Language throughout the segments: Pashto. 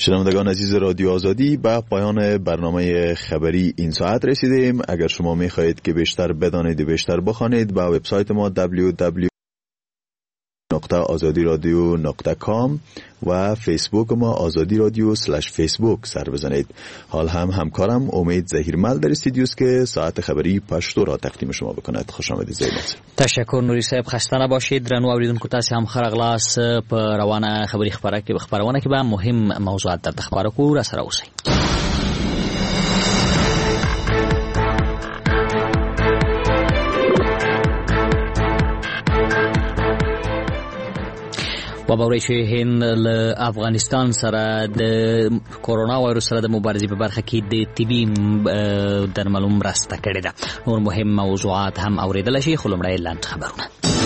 شنوندگان عزیز رادیو آزادی، به پایان برنامه خبری این ساعت رسیدیم. اگر شما می‌خواهید که بیشتر بدانید و بیشتر بخوانید، به وبسایت ما www.azadiradio.com و فیسبوک ما آزادی رادیو /فیسبوک سر بزنید. حال هم همکارم امید زهیرمل در استودیوست که ساعت خبری پشتو را تقدیم شما بکند. خوش آمدید زیلت. تشکر نوری صاحب، خسته نباشید. درنو اوریدونکو، تاسو هم خرغلاس په روانه خبری خبرونه کې به مهم موضوعات در خبرو کو را سره اوسئ. و باورې چې هند له افغانستان سره د کورونا وایرس سره د مبارزې په برخه کې د طبي درملو مرسته کړې ده. نور مهم موضوعات هم اوریدل شي، خو لومړی لاندې خبرونه.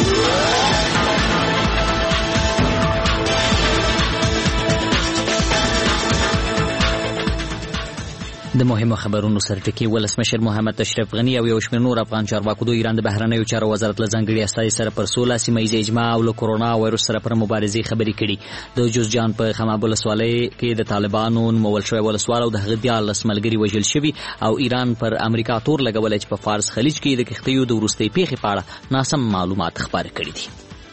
د مهمو خبرونو سرټکی ولسمشر محمد اشرف غنی او یو شمېر نور افغان چارواکو د ایران د بهرنیو چارو وزارت له ځانګړي استازي سره پر 16 سیمه‌ییز اجماع او له کورونا وایرس سره پر مبارزې خبرې کړي. د جوزجان په خماب ولسوالۍ کې د طالبانو نومول شوی ولسوال او د هغه 14 ملګري وژل شوي او ایران پر امریکا تور لګولای چې په فارس خلیج کې د کښتیو د وروستۍ پیښې په اړه ناسم معلومات خبرې کړي دي.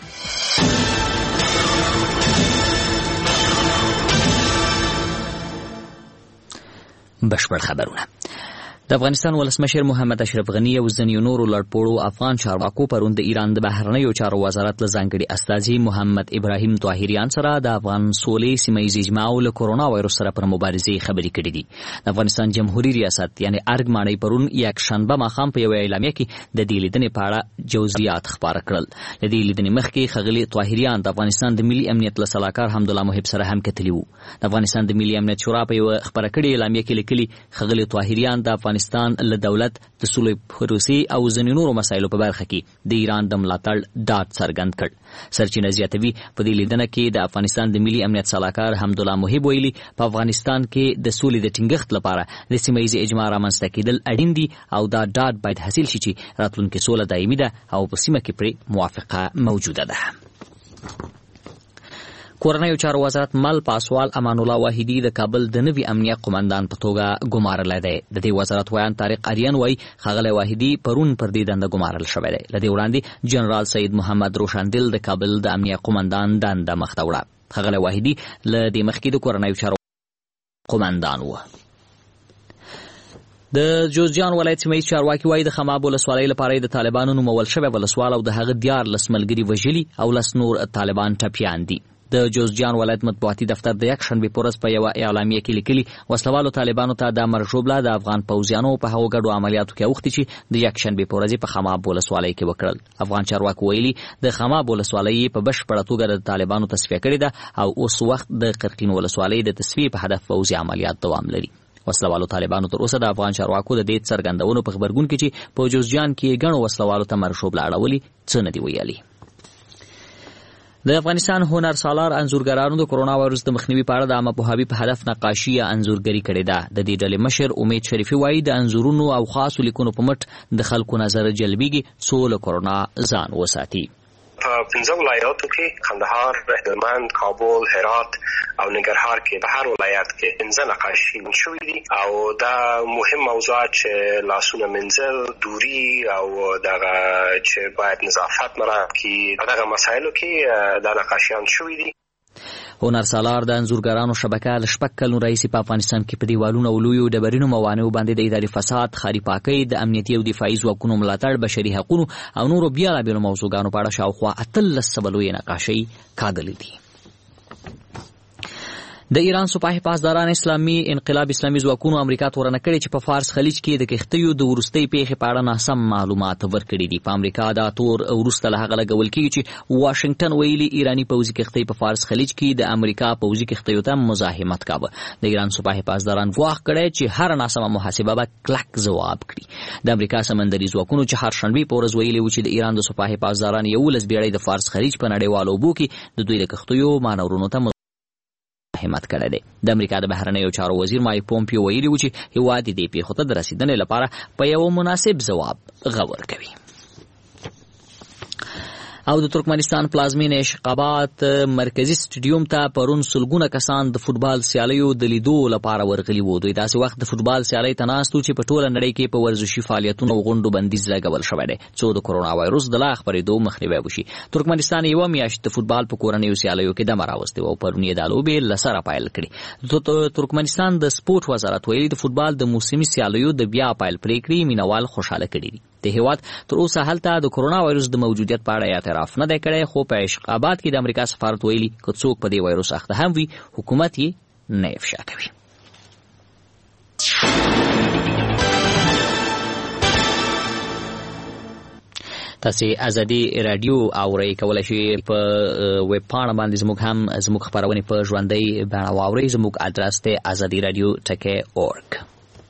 بشپړ خبرونه. د افغانستان ولسمشر محمد اشرف غنی او ځینو نورو لړپوړو افغان چارواکو پرون د ایران د بهرنیو چارو وزارت له ځانګړي استازي محمد ابراهیم طاهریان سره د افغان سولې سیمه‌ییز اجماع او له کورونا وایرس سره پر مبارزې خبرې کړې دي. د افغانستان جمهوریت ریاست یعنی ارګ ماڼۍ پرون یک شنبه ماښام په یو اعلامیه کې د دې لیدنې په اړه جزئیات خبره کړل. د دې لیدنې مخکې ښاغلي طاهریان د افغانستان د ملي امنیت له سلاکار حمدالله محب سره هم کتلي وو. د افغانستان د ملي امنیت شورا په یو خبره کړې اعلامیه کې لیکلي ښاغلي طاهریان د افغانستان له دولت د سولې پروسې او ځینو نورو مسایلو په برخه کې د ایران د ملاتړ ډاډ څرګند کړ. سرچینه زیاتوي په دې لیدنه کې د افغانستان د ملي امنیت سلاکار حمدالله محب ویلي په افغانستان کې د سولې د ټینګښت لپاره د سیمه‌ییز اجماع رامنځته کېدل اړین دي او دا ډاډ باید حاصل شي چې راتلونکې سوله دایمي ده او په سیمه کې پرې موافقه موجوده ده. کورنیو چارو وزارت مل پاسوال امان الله واحدی د کابل د نوي امنیه قومندان په توګه ګمارل دی. د دې وزارت ویان طارق اریان وای خغله واحدی پرون پر دې دنده ګمارل شوی دی. لدې وړاندې جنرال سید محمد روشندل د کابل د امنیه قومندان دنده مخته وړه. خغله واحدی له دې مخکې د کورنیو چارو قومندان و. د جوزجان ولایت سیمه‌ییز چارواکي وایي د خماب ولسوالۍ لپاره د طالبانو نومول شوی ولسوال او د هغه 14 ملګري وژلي او 10 نور طالبان ټپیان دي. د جوزجان ولایت مطبوعاتي دفتر د یک شنبه پورز په یو اعلامیه کې لیکلي وسلوالو طالبانو ته د مرجوبله د افغان پوځیانو په هغو ګډو عملیاتو کې اوختي چې د یک شنبه پورز په خماب ولسوالۍ کې وکړل. افغان چارواکو ویلي د خماب ولسوالۍ په بشپړه توګه د طالبانو تصفیه کړې ده او اوس وخت د قرقین ولسوالۍ د تصفیه په هدف پوځي عملیات دوام لري. وسلوالو طالبانو تر اوسه د افغان چارواکو د دې څرګندونو په خبرګون کې چې په جوزجان کې ګڼو وسلوالو ته مرجوبله اړولي څه نه دی ویلي. د افغانستان هنر سالار انځورګرانو د کورونا وایرس د مخنیوي په اړه د عامه پوهاوي په هدف نقاشي یا انځورګري کړې ده. د دې ډلې مشر امید شریفي وایي د انځورونو او خاصو لیکنو په مټ د خلکو نظر جلبیږي څو له کورونا ځان وساتي. په 15 ولایاتو کې قندهار، هلمند، کابل، هرات او ننګرهار کې په هر ولایت کې 15 نقاشي شوې دي او دا مهم موضوعات چې لاسونه منځل، دوری او دغه چې باید نظافت مراعات کړي دغه مسایلو کې دا نقاشیان شوې دي. هنر سالار د انځورګرانو شبکه له شپږ کلونو راهیسې په افغانستان کې په دیوالونو او لویو ډبرینو موانعو باندې د اداري فساد، ښاري پاکۍ، د امنیتي او دفاعي ځواکونو ملاتړ، بشري حقونو او نورو بیلابیلو موضوعګانو په اړه شاوخوا 18 لویې نقاشۍ کاږلې دي. د ایران سپاه پاسداران اسلامي انقلاب اسلامي ځواکونو امریکا تورنه کړې چې په فارس خلیج کې د کښتیو د وروستۍ پیښې په اړه ناسم معلومات ورکړي دي. په امریکا دا تور وروسته له هغه لګول کېږي چې واشنگټن ویلي ایراني پوځي کښتۍ په فارس خلیج کې د امریکا پوځي کښتیو ته مزاحمت کاوه. د ایران سپاه پاسداران ګواښ کړی چې هر ناسمه محاسبه به کلک ځواب کړي. د امریکا سمندري ځواکونو چې هر شنبه په ورځ ویلي و چې د ایران د سپاه پاسداران 11 بیړۍ د فارس خلیج په نړیوالو اوبو کې د دوی د کښتیو مانورونو ته همت کړی دی. د امریکا د بهرنیو چارو وزیر مایک پومپیو ویلي و چې هیواد دې پیښو ته د رسیدنې لپاره په یو مناسب ځواب غور کوي. او د ترکمنستان پلازمینه اشقابات مرکزی سټډیوم ته پرون سلګونه کسان د فوتبال سیالیو د لیدو لپاره ورغلي وو. دوی داسې وخت د فوتبال سیالۍ ته ناستو چې په ټوله نړۍ کې په ورزشي فعالیتونو او غونډو بندیز لګول شوی دی څو د کرونا وایروس د لا خپرېدو مخنیوی وشي. ترکمنستان یوه میاشت د فوتبال په کورنیو سیالیو کې دمه راوستې وه او پرون یې دا لوبې له سره پیل کړې. ترکمنستان د سپورټ وزارت ویلي د فوتبال د موسمي سیالیو د بیا پیل پرېکړې مینوال خوشحاله کړي دي. د هیواد تر اوسه هلته د کرونا وایروس د موجودیت په اړه اعتراف نه دی کړی، خو په اشقابات کې د امریکا سفارت ویلي که څوک په دې وایروس اخته هم وي حکومت یې نه افشا کوي. تاسې ازادي رادیو اورئ، کولی شئ په ویب پاڼه باندې زموږ خپرونې په ژوندۍ بڼه واورئ. زموږ ادرس دی ازادي رادیو .org.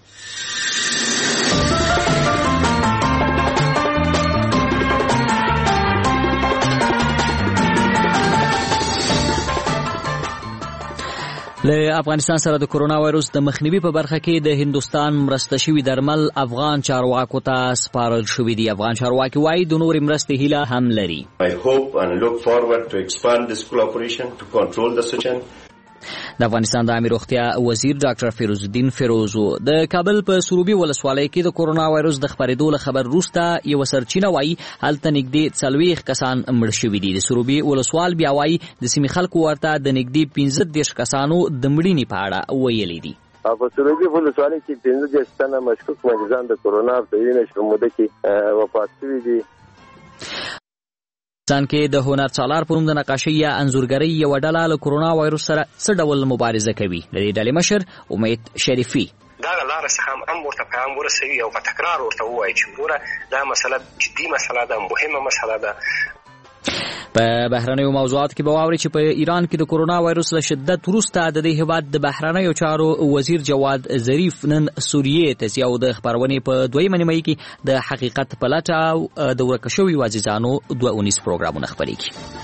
له افغانستان سره د کرونا وایروس د مخنیوي په برخه کې د هندوستان مرسته شوي درمل افغان چارواکو ته سپارل شوي دي. افغان چارواکي وایي د نورې مرستې هیله هم لري. I hope and look forward to expand this collaboration to control the situation. د افغانستان د عامه روغتیا وزیر ډاکټر فیروز الدین فیروزو د کابل په سروبي ولسوالۍ کې د کرونا وایروس د خپرېدو له خبر وروسته یوه سرچینه وایي هلته نږدې 40 کسان مړه شوي دي. د سروبي ولسوال بیا وایي د سیمې خلکو ورته د نږدې 15 کسانو د مړینې په اړه ویلي دي. په سروبي ولسوالۍ کې 15 تنه مشکوک مریضان د کرونا په وینې شموده کې وفات شوي دي. افغانستان کې د هنر سالار په نوم د نقاشۍ یا انځورګرۍ یوه ډله له کرونا وایروس سره څه ډول مبارزه کوي؟ د دې ډلې مشر امید شریفي دغه لاره څخه هم ورته پیغام ورسوي او په تکرار ورته ووایي چې ګوره دا مسله جدي مسله ده، مهمه مسله ده. په بهرنیو موضوعاتو کې به واورئ چې په ایران کې د کرونا وایروس له شدت وروسته د دې هیواد د بهرنیو چارو وزیر جواد ظریف نن سوریې ته ځي او د خپرونې په دویمه نیمایي کې د حقیقت په لټه او د ورکه شویو عزیزانو 2 اونیز پروګرامونه خپرېږي.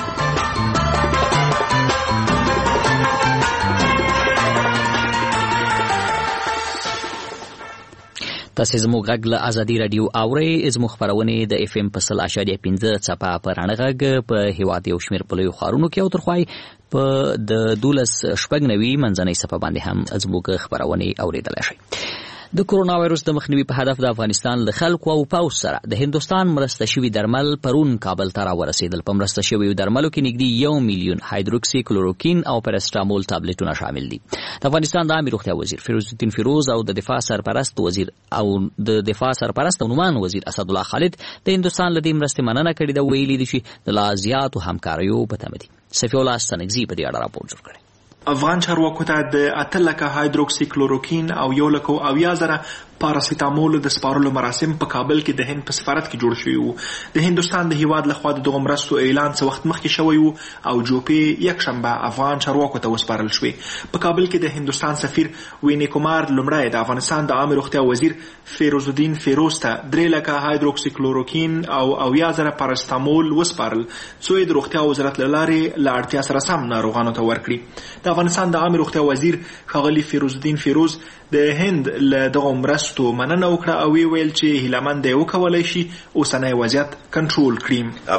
تاسې زموږ غږ له ازادي رادیو اورئ. زموږ خپرونې د FM په 100.5 څپه په رڼه غږ په هیواد یو شمېر په لویو ښارونو کې او تر خوای په د 12.90 منځنۍ څپه باندې هم زموږ خپرونې اورېدلی شئ. د کرونا وایروس د مخنیوي په هدف د افغانستان له خلکو او پوځ سره د هندوستان مرسته شوي درمل پرون کابل ته راورسېدل. په مرسته شویو درملو کې نږدې 1 میلیون هایدروکسي کلوروکین او پرسټامول ټابلیټونه شامل دي. د افغانستان د عامه روغتیا وزیر فیروز الدین فیروز او د دفاع سرپرست عنوان وزیر اسدالله خالد د هندوستان له دې مرستې مننه کړې ده. ویلي دي چې د لا زیاتو همکاریو په تمه دي. صفي الله ستنګزي په دې اړه راپور جوړ کړی. افغان چارواکو ته د 8 لکه هایدروکسي کلوروکین او 1,000 پاراسیتامول د سپارلو مراسم په کابل کې د هند په سفارت کې جوړ شوي وو. د هندوستان د هیواد لخوا د دغو مرستو اعلان څه وخت مخکې شوی وو او جوپې یکشنبه افغان چارواکو ته وسپارل شوې. په کابل کې د هندوستان سفیر وینی کومار لومړی د افغانستان د عامه روغتیا وزیر فیروز الدین فیروز ته 3 لکه هایدروکسي کلوروکین او 1,000 پاراسیتامول وسپارل څو یې د روغتیا وزارت له لارې له اړتیا سره سم ناروغانو ته ورکړي. د افغانستان د عامه روغتیا وزیر ښاغلي فیروز الدین فیروز د هند له دغو مرستو مننه وکړه او ویل چې هیلهمند دی وکولی شي اوسنی وضعیت کنټرول کړي.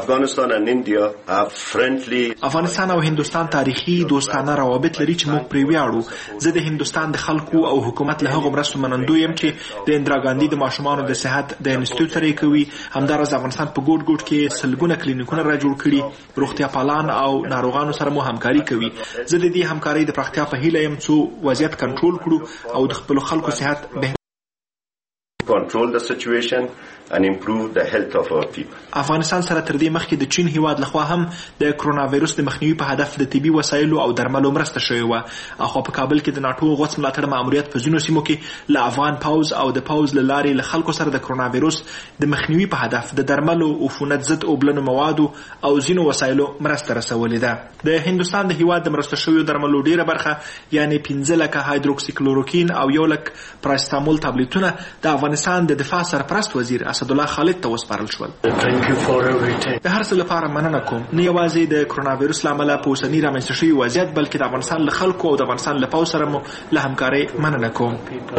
افغانستان او هندوستان تاریخي دوستانه روابط لري چې موږ پرې ویاړو. زه د هندوستان د خلکو او حکومت له هغو مرستو منندوی یم چې د اندرا ګاندي د ماشومانو د صحت د انسټیټیوټ سره یې کوي. همداراز افغانستان په ګوټ ګوټ کې سلګونه کلینیکونه را جوړ کړي. روغتیا پالان او ناروغانو سره مو همکاري کوي. زه د دې همکارۍ د پراختیا په هیله یم څو وضعیت کنټرول کړو او د خپل خلکو صحت control the situation and improve the health of our people. افغانستان سره تر دې مخکې د چین هیواد لخوا هم د کرونا وایروس د مخنیوي په هدف د طبي وسایلو او درملو مرسته شوې وه. اخوا په کابل کې د ناټو غوڅ ملاتړ ماموریت په ځینو سیمو کې له افغان پوځ او د پوځ له لارې له خلکو سره د کرونا وایروس د مخنیوي په هدف د درملو، عفونت ضد اوبلنو موادو او ځینو وسایلو مرسته رسولې ده. د هندوستان د هیواد د مرسته شویو درملو ډیره برخه یعنی 15 لکه هایدروکسي کلوروکین او 1 لک پاراسیتامول ټابلیټونه د افغانستان افغانستان د دفاع سرپرست وزیر اسدالله خالد ته وسپارل شول. د هر څه لپاره مننه کوم، نه یوازې د کرونا وایرس له امله په اوسني رامنځته شوي وضعیت بلکې د افغانستان له خلکو او د افغانستان له پوځ سره مو له همکارۍ مننه کوم.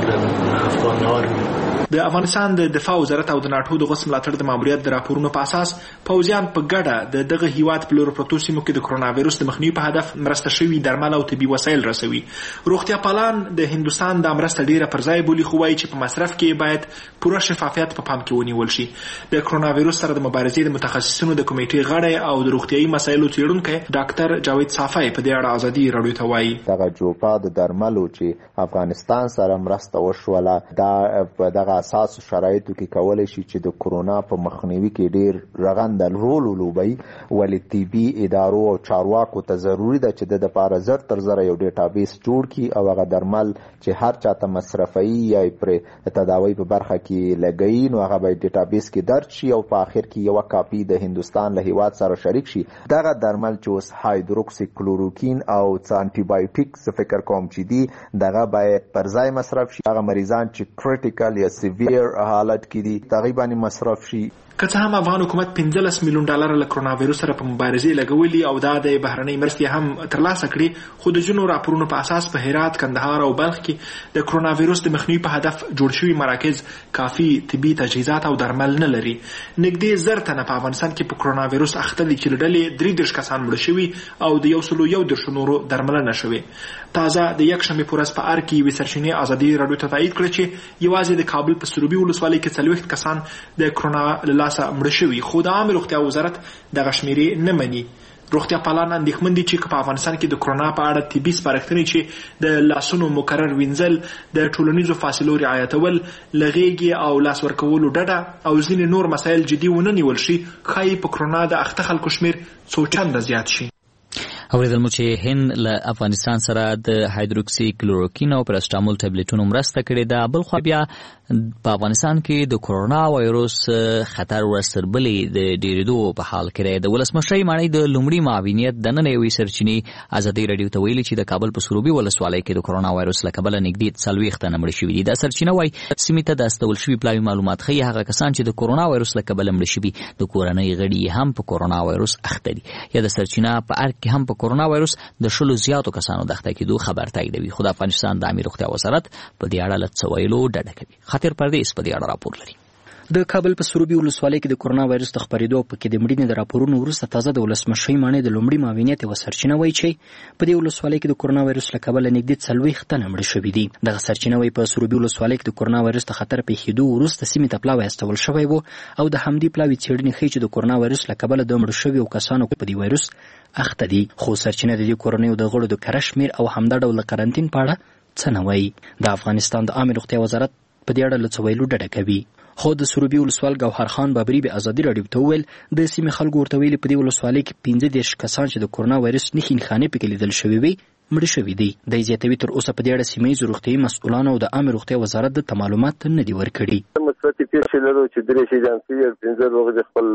د افغانستان د دفاع وزارت او د ناټو د غوث ملاتړ د ماموریت د راپورونو په اساس پوځیان په ګډه د دغه هیواد په لورو پرتو سیمو کې د کرونا وایرس د مخنیوي په هدف مرسته شوي درمل او طبي وسایل رسوي. روغتیا پالان د هندوستان د مرسته ډیره پر ځای بولي، خو وایي چې په مصرف کې باید پوره شفافیت په پام کې ونیول شي. د کرونا وایرس سره د مبارزې د متخصصینو د کمیټې غړی او د روغتیايي مسایلو څیړونکی ډاکټر جاوید صافی په دې اړه ازادي راډیو ته وایي دغه جوپا د درملو چې افغانستان سره مرسته وشوله دا په دغه اساس شرایطو کې کولای شي چې د کرونا په مخنیوي کې ډیر رغنده رول ولوبوي، ولې طبي ادارو او چارواکو ته ضروري ده چې د لپاره زر تر زره یو ډیټابیس جوړ کړي او هغه درمل چې هر چاته مصرفي یا پر تداوی په برخه کې لګي نو هغه به ډیټابیس کې درج شي او په اخر کې یو کاپی د هندوستان له هیواد سره شریک شي. دغه درمل چې اوس هایدروکسی کلوروکین او انټي بایوټیک فکر کوم چې دی دغه باید پر ځای مصرف شي. هغه مریضان چې کریټیکل یا سیویر حالت کې دي تقریبا مصرف شي. که څه هم افغان حکومت 15 میلیون ډالر له کرونا وایرس سره په مبارزې لګولي او دا د بهرنۍ مرستې هم ترلاسه کړي، خو د جنو راپورونو په اساس په هرات، کندهار او بلخ کې د کرونا وایرس د مخنیوي په هدف جوړ شوي مراکز کافي طبي تجهیزات او درمل نه لري. نږدې 1000 تنه په افغانستان کې په کرونا وایرس اخته دي چې له ډلې 33 کسان مړه شوي او د 101 نورو درملنه شوې. تازه د یکشنبې په ورځ په ار کې یوې سرچینې ازادي راډیو ته تایید کړه چې یوازې د کابل په سروبي ولسوالۍ کې 40 کسان د کرونا له لاسه مړه شوي، خو د عامه روغتیا وزارت دغه شمیرې نه مني. روغتیا پالان اندېښمن دي چې په افغانستان کې د کرونا په اړه طبي سپارښتنې چې د لاسونو مکرر وینځل، د ټولنیزو فاصلو رعایتول، له غېږې او لاس ورکولو ډډه او ځینې نور مسایل جدي ونه نیول شي، ښایي په کرونا د اخته خلکو شمیر څو چنده زیات شي. اوریدل مو چې هند له افغانستان سره د هایدروکسی کلوروکین او پراسټامول ټابلیټونو مرسته کړې ده. بل خو بیا په افغانستان کې د کرونا وایرس خطر ورسره بلې د ډیریدو په حال کې دی. د ولسمشر ماڼۍ د لومړي معاونیت د نن یوې سرچینې ازادي راډیو ته ویلي چې د کابل په سروبي ولسوالۍ کې د کرونا وایرس له کبله نږدې 40 تنه مړه شوي دي. دا سرچینه وایي سیمې ته د استول شوي پلاوي معلومات ښیي هغه کسان چې د کرونا وایرس له کبله مړه شوي د کورنۍ غړي هم په کرونا وایرس اخته دي. یا د سرچینه په ارګ کې هم په کرونا وایرس د شلو زیاتو کسانو د اخته کېدو خبر تاییدوي، خو د افغانستان د عامه روغتیا وزارت په دې اړه له څه ویلو ډډه کوي. خاطر پردیس په دې اړه راپور لري. د کابل په سروبي ولسوالۍ کې د کرونا وایرس د خپرېدو په کې د مړینې د راپورونو وروسته تازه د ولسمشر ماڼۍ د لومړي معاونیت یوه سرچینه وایي چې په دې ولسوالۍ کې د کرونا وایرس له کبله نږدې 40 تنه مړه شوي دي. دغه سرچینه وایي په سروبي ولسوالۍ کې د کرونا وایرس د خطر پیښېدو وروسته سیمې ته پلاوی استول شوی و او د همدې پلاوي څېړنې ښیي چې د کرونا وایرس له کبله د مړه شویو کسانو په دې وایرس اخته دي، خو سرچینه د دې کورنیو د غړو د کره شمېر او همدا ډول قرنطین په اړه څه نه وایي. د افغانستان د عامه روغتیا وزارت په دې اړه له څه ویلو ډډه کوي. خو د سروبي ولسوال ګوهر خان بابري به ازادي راډیو ته وویل د سیمې خلکو ورته ویلي په دې ولسوالۍ کې 15 کسان چې د کرونا وایرس نښې نښانې پکې لیدل شوي وي مړه شوي دي. دی زیاتوي تر اوسه په دې اړه سیمه ییزو روغتیايي مسؤلانو او د عامه روغتیا وزارت د معلومات نه دي ورکړي. مثبتې پیښې لرو چې 3 شهیدان شوي او 15 روغ خپل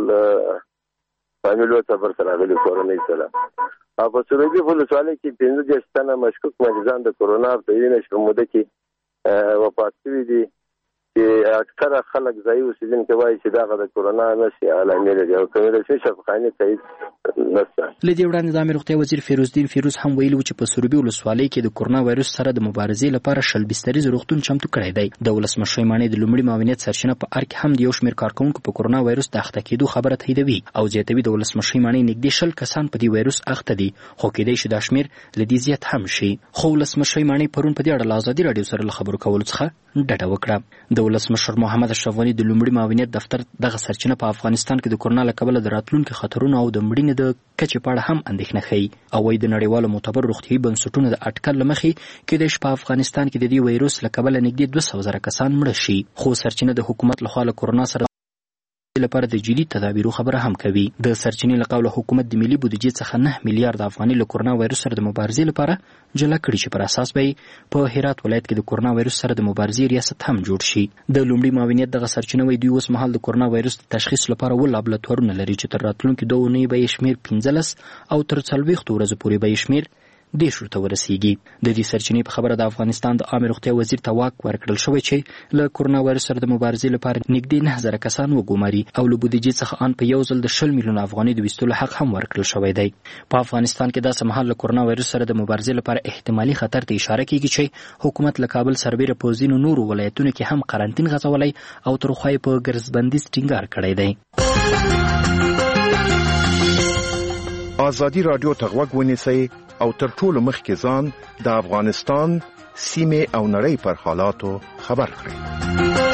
فامیلو سفر سره راغلي کورنۍ سره. او په سروبي ولسوالۍ کې 15 تنه مشکوک مریضان د کرونا په یوه موده کې وفات شوي دي چې اکثره خلک ځایي اوسېدونکي وایي چې دغه د کرونا نښې علامې لري او کومې رسمي شفاخانې تایید نشته. له دې وړاندې د عامه روغتیا وزیر فیروزالدین فیروز هم ویلي و چې په سروبي ولسوالۍ کې د کرونا وایرس سره د مبارزې لپاره 20 بستریز روغتون چمتو کړی دی. د ولسمشر ماڼۍ د لومړي معاونیت سرچینه په ار کې هم د یو شمېر کارکوونکو په کرونا وایرس د اخته کېدو خبره تاییدوي او زیاتوي د ولسمشر ماڼۍ نږدې 20 کسان په دې وایرس اخته دي، خو کېدای شي دا شمېر له دې زیات هم شي. خو ولسمشر ماڼۍ پرون په دې اړه له ازادي راډیو سره له خبرو کولو څخه ډډه وکړه. د ولسمشر محمد اشرف غني د لومړي معاونیت دفتر دغه سرچینه په افغانستان کې د کرونا له کبله د راتلونکو خطرونو او د مړینې د کچې په اړه هم اندېښنه ښیي او وايي د نړیوالو معتبر روغتیايي بنسټونو د اټکل له مخې کېدای شي په افغانستان کې د دې وایرس له کبله نږدې 200,000 کسان مړه شي، خو سرچینه د حکومت لخوا له کرونا سره لپاره د جدي تدابیرو خبره هم کوي. د سرچینې له قوله حکومت د ملي بودیجې څخه 9 میلیارډ افغانۍ له کرونا وایرس سره د مبارزې لپاره جلا کړي چې پر اساس به په هرات ولایت کې د کرونا وایرس سره د مبارزې ریاست هم جوړ شي. د لومړي معاونیت دغه سرچینه وایي دوی اوس مهال د کرونا وایرس د تشخیص لپاره 2 لابراتوارونه لري چې تر راتلونکي 2 اونۍ به یې شمېر 15 او تر 40 ورځو پورې به یې شمېر 10 ته ورسیږي. د دې سرچینې په خبره د افغانستان د عامه روغتیا وزیر ته واک ورکړل شوی چې له کورونا وایرس سره د مبارزې لپاره نږدې 9000 کسان وګماري او له بودیجې څخه ان په یو ځل د 20 میلیون افغانۍ د ویستلو حق هم ورکړل شوی دی. په افغانستان کې داسې مهال له کورونا وایرس سره د مبارزې لپاره احتمالي خطر ته اشاره کیږي چې حکومت له کابل سربېره په ځینو نورو ولایتونو کې هم قرنطین غځولی او تر خوا یې په ګرځبندیز ټینګار کړی دی. آزادي رادیو ته غوږ ونیسئ او تر ټولو مخکې ځان د افغانستان سیمې او نړۍ پر حالاتو خبر کړئ.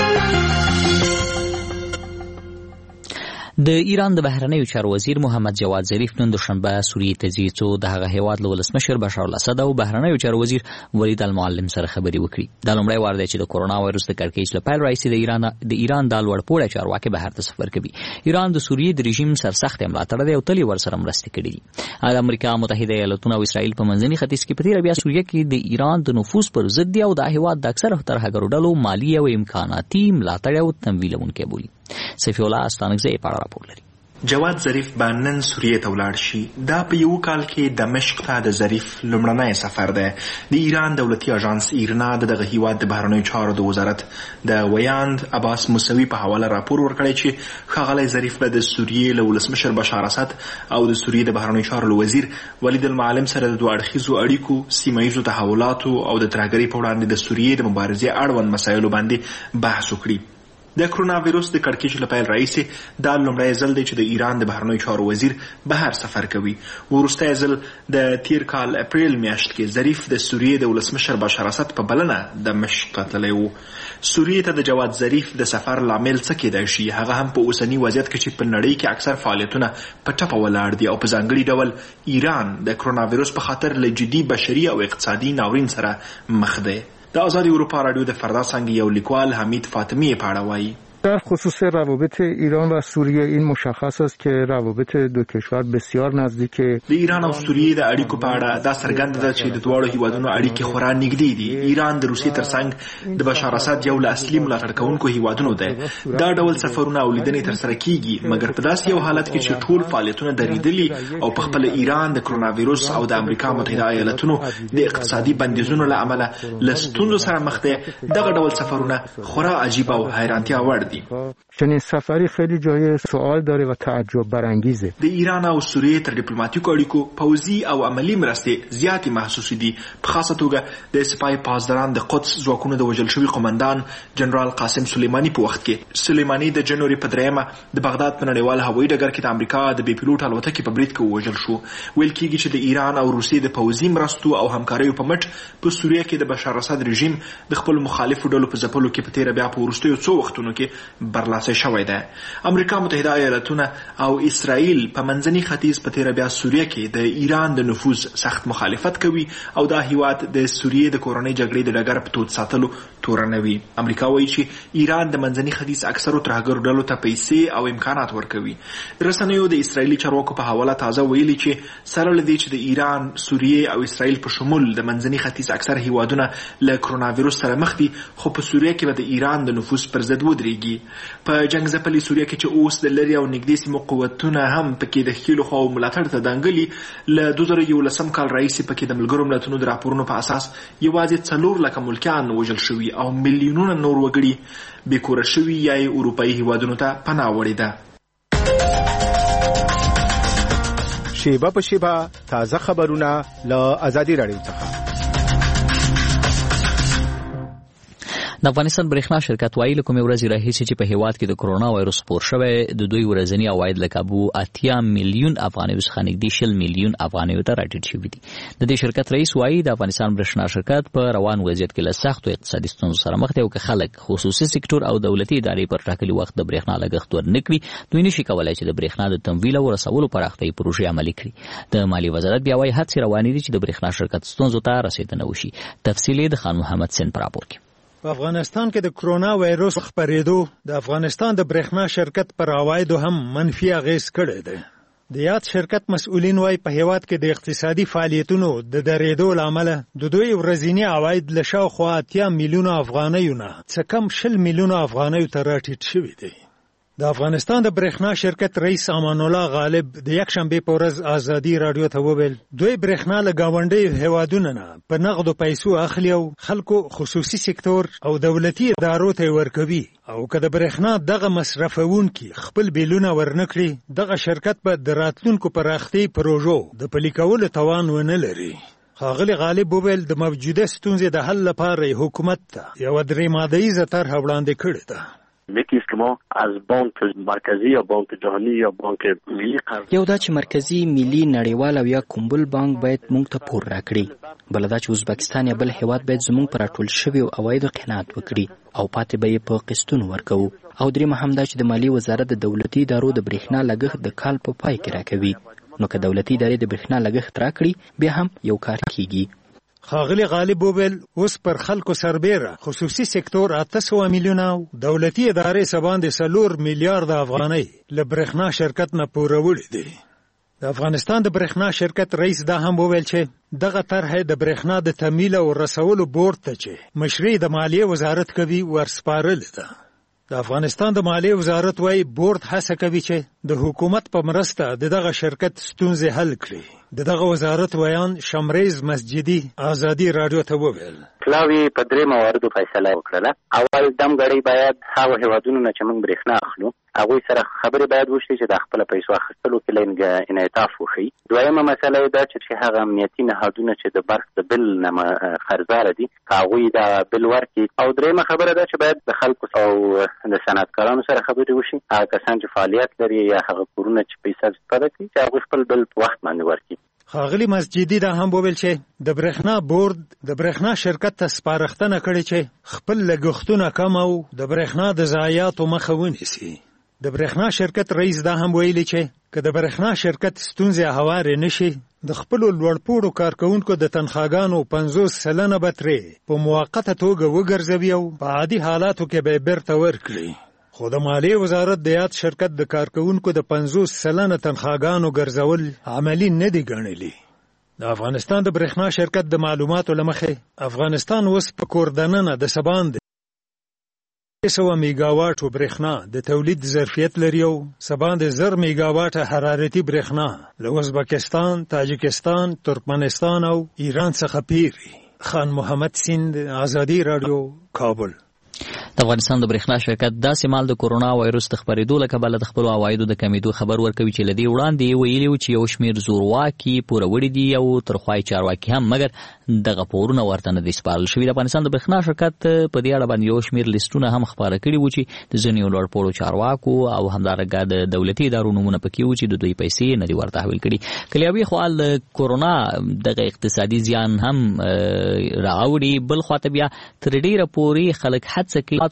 د ایران د بهرنیو چارو وزیر محمد جواد ظریف نن دوشنبه سوریې ته ځي څو د هغه هیواد له ولسمشر بشار الاسد او بهرنیو چارو وزیر ولید المعلم سره خبرې وکړي. دا لومړی وار دی چې د کورونا وایرس د کړکېچ له پیل راهیسې د ایران د لوړپوړي چارواکي بهر ته سفر کوي. ایران د سوریې د رژیم سرسخت ملاتړ دی او تل ورسره مرستې کړې دي. د امریکا متحده ایالاتونو او اسرائیل په منځني ختیځ کې په تیر بیا سوریه کې د ایران د نفوذ پر ضد دی او د هیواد د اکثره ترهګرو ډلو مالی او امکاناتي ملاتړ او تمویلونکي بولي. سیف الله استانکزی په اړه راپور لري. جواد ظریف به نن سوریې ته ولاړ شي. دا په یو کال کې دمشق ته د ظریف لومړنی سفر دی. د ایران دولتي اژانس ایرنا دغه هیواد د بهرنیو چارو د وزارت د ویاند عباس موسوي په حواله راپور ورکړی چې ښاغلی ظریف به د سوریې له ولسمشر بشار اسد او د سوریې د بهرنیو چارو وزیر ولید المعلم سره د دوه اړخیزو اړیکو، سیمه ییزو تحولاتو او د ترهګرۍ په وړاندې د سوریې د مبارزې اړوند مسایلو باندې بحث وکړي. د کرونا وایرس د کړکېچ له پیل راهیسې دا لومړی ځل دی چې د ایران د بهرنیو چارو وزیر بهر سفر کوي. وروستی ځل د تیر کال اپریل میاشت کې ظریف د سوریې د ولسمشر بشار اسد په بلنه دمشق ته تللی و. سوریې ته د جواد ظریف د سفر لامل څه کیدای شي؟ هغه هم په اوسني وضعیت کې چې په نړۍ کې اکثر فعالیتونه په ټپه ولاړ دي او په ځانګړي ډول ایران د کرونا وایرس په خاطر له جدي بشري او اقتصادي ناورین سره مخ دی. د آزادی اروپا رادیو د فردا څنګه یو لیکوال حمید فاطمی په اړه وایي. در خصوص روابط ایران و سوریه این مشخص است که روابط دو کشور بسیار نزدیکه. د ایران او سوریې د اړیکو په اړه دا څرګند ده چې د دواړو هیوادونو اړیکې خورا نږدې دي. ایران د روسیې ترڅنګ د بشار اسد یو له اصلي ملاتړ کوونکو هیوادونو دی. دا ډول سفرونه او لیدنې ترسره کیږي مګر په داسې یو حالت کې چې ټول فعالیتونه درېدلي او په خپل ایران د کرونا وایرس او د امریکا متحده ایالاتونو د اقتصادي بندیزونو له امله له ستونزو سره مخ دی. دغه ډول سفرونه خورا عجیب او حیرانتیا وړ دي. چنین سفری خیلی جای سوال داره و تعجب برانگیزه. د ایران او سوریې تر ډیپلوماټیکو اړیکو پوځي او عملی مرستې زیاتې محسوسې دي. په خاصه توګه د سپای پاسداران د قدس ځواکونو د وژل شوي قومندان جنرال قاسم سلیماني په وخت کې. سلیماني د جنوري په 3 د بغداد په نړیوال هوایي ډګر کې د امریکا د بې پیلوټ الوتکې په برید کې وژل شو. ویل کېږي چې د ایران او روسیې د پوځي مرستو او همکاریو په مټ په سوریه کې د بشار اسد رژیم د خپل مخالفو ډلو په ځپلو کې په تیر بیا په وروستیو څو وختونو کې برلاسه شوی دی. امریکا متحده ایالاتونه او اسرائیل په منځني ختیځ په تیر بیا سوریه کې د ایران د نفوذ سخت مخالفت کوي او دا هیواد د سوریې د کورنۍ جګړې د ډګر په تود ساتلو تورنوي. امریکا وایي چې ایران د منځني ختیځ اکثرو ترهګرو ډلو ته پیسې او امکانات ورکوي. رسنیو د اسرائیلي چارواکو په حواله تازه ویلي چې سره له دې چې د ایران، سوریې او اسرائیل په شمول د منځني ختیځ اکثر هیوادونه له کرونا وایرس سره مخ دي، خو په سوریه کې به د ایران د نفوذ پر ضد ودرېږي. په جنگ ځپلې سوریه کې چې اوس د لري او نږدې سیمو قوتونه هم پکې د ښکېلو خواو ملاتړ ته دنګلي، له 2011 کال راهیسې پکې د ملګرو ملتونو د راپورونو په اساس یوازې 4 لکه ملکیان وژل شوي او میلیونونه نور وګړي بېکوره شوي یا یې اروپایي هیوادونو ته پناه وړې ده. شیبه په شیبه تازه خبرونه له آزادي رادیو څخه. د افغانستان برېښنا شرکت وایي له کومې ورځې راهیسې چې په هیواد کې د کرونا وایرس خپور شوی د دوی ورځني عواید له کابو 80 میلیون افغانیو څخه نږدې 20 میلیون افغانیو ته راټیټ شوي دي. د دې شرکت رئیس وایي د افغانستان برېښنا شرکت په روان وضعیت کې له سختو اقتصادي ستونزو سره مخ دی او که خلک خصوصي سکتور او دولتي ادارې پر ټاکلي وخت د برېښنا لګښت ورنکړي دوی نشي کولای چې د برېښنا د تمویل او رسولو پراختیايي پروژې عملي کړي. د مالی وزارت بیا وایي هڅې روانې دي چې د برېښنا شرکت ستونزو ته رسیدنه وشي. تفصیل د خان محمد سین پر راپور کې. په افغانستان کې د کرونا وایرس خپرېدو د افغانستان د برېښنا شرکت پر عوایدو هم منفي اغېز کړی دی. د یاد شرکت مسؤلین وایي په هیواد کې د اقتصادي فعالیتونو د درېدو له امله د دوی ورځني عواید له شاوخوا 80 میلیونه افغانیو نه څه کم 20 میلیونه افغانیو ته راټیټ شوي دي. د افغانستان د برېښنا شرکت رئیس امان الله غالب د یک شنبه په ورځ ازادي رادیو ته وویل دوی برېښنا له گاونډي هیوادونو نه په نغدو پیسو اخلي او خلکو خصوصي سکتور او دولتي ادارو ته ورکوي او که د برېښنا دغه مصرفونکي خپل بیلونه ورنکړي دغه شرکت به د راتلونکو پراختي پروژو د پلي کولو توان ونه لري. ښاغلي غالب وویل د موجوده ستونزې د حل لپاره حکومت ته یوه درې مادهیزه طرحه وړاندې کړې ده. یکی است که ما از بانک مرکزی یا بانک جهانی یا بانک ملی قرض یو دا چې مرکزی ملی نړیوال او یا کومبل بانک باید موږ ته پور راکړي، بل دا چې ازبکستان یا بل هیواد باید زموږ پر راټول شوي عوایدو قناعت وکړي او پاتې به یې په قسطونو ورکوو. او درېیمه همدا چې د مالیې وزارت د دولتي ادارو د برېښنا لګښت د کال په پای کې راکوي، نو که دولتي ادارې د برېښنا لګښت راکړي بیا هم یو کار کیږي. ښاغلي غالب وویل اوس پر خلکو سربیره خصوصي سکتور 800 میلیونه او دولتي ادارې سباندې 4 میلیارډ افغانۍ له برېښنا شرکت نه پوروړي دي. د افغانستان د برېښنا شرکت رئیس دا هم وویل چې دغه طرحه د برېښنا د تمویل او رسولو بورډ ته چې مشري د مالیې وزارت کوي ورسپارلې ده. د افغانستان د مالیې وزارت وايي بورډ هڅه کوي چې د حکومت په مرسته دغه شرکت ستونزې حل کړي. دغه وزارت ویان شمریز مسجدي ازادي رادیو ته وویل کلاوی په درې مواردو فیصله وکړه. اول دمګړی باید هغه هیوادونو نه چې موږ برېښنا اخلو هغوی سره خبرې باید وشي چې د خپل پیسو اخیستلو کې لږ انعطاف وښي. دویمه مسله دا چې هغه امنیتي نهادونه چې د برق د بل نه قرضدار دي هغوی دا بل ورکړي. او دریمه خبره دا چې باید د خلکو او د صنعتکارانو سره خبرې وشي، هغه کسان چې فعالیت لري یا هغه کورونه چې پیسې استفاده کوي چې هغوی خپل بل په وخت باندې ورکړي. ښاغلي مسجدي دا هم وویل چې د برېښنا بورډ د برېښنا شرکت ته سپارښتنه کړې چې خپل لګښتونه کم او د برېښنا د ضایعاتو مخه ونیسي. د برېښنا شرکت رئیس دا هم ویلي چې که د برېښنا شرکت ستونزې هوارې نشي د خپلو لوړپوړو کارکوونکو د تنخواګانو 50% به ترې په موقته توګه وګرځوي او په عادي حالاتو کې به بیرته ورکړي. خو د مالیې وزارت د یاد شرکت د کارکوونکو د 50% تنخواګانو ګرځول عملی نه دي ګڼلي. د افغانستان د برېښنا شرکت د معلوماتو له مخې افغانستان اوس په کور دننه د سباندې 300 میګاواټو برېښنا د تولید ظرفیت لري او سباندې 1000 میګاواټه حرارتي برېښنا له ازبکستان، تاجکستان، ترکمنستان او ایران څخه پیري. خان محمد سیند، ازادي رادیو، کابل. د افغانستان د برېښنا شرکت داسې مال د کورونا وایرس د خپرېدو له کبله د خپلو عوایدو د کمیدو خبر ورکوي چې له دې وړاندې ویلي و چې یو شمېر زورواکي پوروړي دي او ترخوای چارواکي هم، مګر دغه پورونه ورته نه دي سپارل شوي. د افغانستان د برېښنا شرکت په دې اړه باندې یو شمېر لیستونه هم خپاره کړي وو چې د ځینو لوړپوړو چارواکو او همدارنګه د دولتي ادارو نومونه پکې وو چې د دوی پیسې نه دي ورته تحویل کړي. کلیابي خو د کورونا دغه اقتصادي زیان هم راوړي، بل خواته بیا تر ډېره پورې خلک هڅه کوي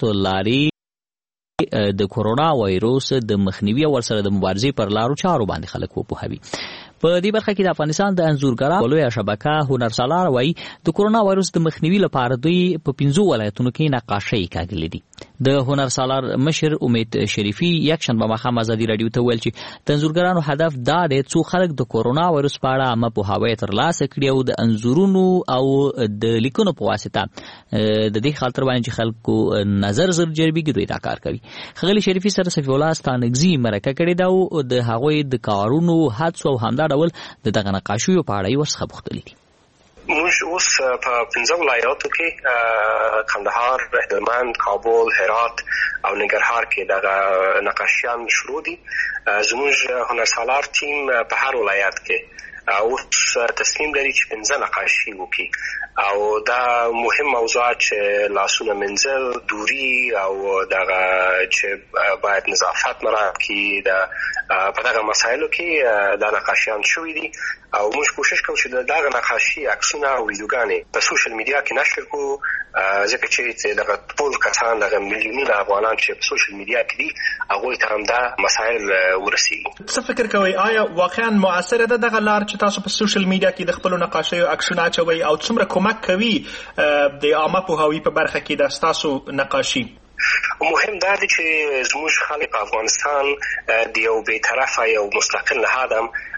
لارې د کورونا وایروس د مخنیوي او ورسره د مبارزې پر لارو چارو باندې خلک وپوهوي. په دې برخه کې د افغانستان د انځورګرانو لویه شبکه هنرسالار وایي د کورونا وایروس د مخنیوي لپاره دوی په 15 ولایتونو کې نقاشۍ کاږلې دي. د هنرسالار مشر امید شریفي یک شنبه ماښام ازادي رادیو ته ویل چې د انځورګرانو هدف دا دی څو خلک د کورونا وایروس په اړه عامه پوهاوی ترلاسه کړي او د انځورونو او د لیکنو په واسطه د دې خاطر باندې چې خلکو نظر زر جربي کې دوی دا کار کوي. ښاغلي شریفي سره صفي الله ستانګزي مرکه کړې ده او د هغوی د کارونو حدس او همدا ډول دغه نقاشیو په اړه یې ورڅخه پوښتلي دي. موږ اوس په 15 ولایاتو کې کندهار، هلمند، کابل، هرات او ننګرهار کې دغه نقاشیان شروع دي. زموږ هنرسالار ټیم په هر ولایت کې اوس تصمیم لري چې 15 نقاشي وکړي او دا مهم موضوعات چې لاسونه منځل، دوري او دغه چې باید نظافت مراعات کړي په دغه مسایلو کې دا نقاشیان شوي دي او موږ کوشش کوو چې دغه نقاشي عکسونه او ویډیوګانې په سوشل میډیا کې نشر کړو، ځکه چې دغه ټول کسان دغه میلیونونه افغانان چې په سوشل میډیا کې دي هغوی ته هم دا مسایل ورسیږي. څه فکر کوئ آیا واقعا مؤثره ده دغه لار چې تاسو په سوشل میډیا کې د خپلو نقاشیو عکسونه اچوئ او څومره کومک کوي د عامه پوهاوي په برخه کې د ستاسو نقاشي؟ مهم دا دی چې زموږ خلک په افغانستان د یو بیطرفه یو مستقل نهاد هم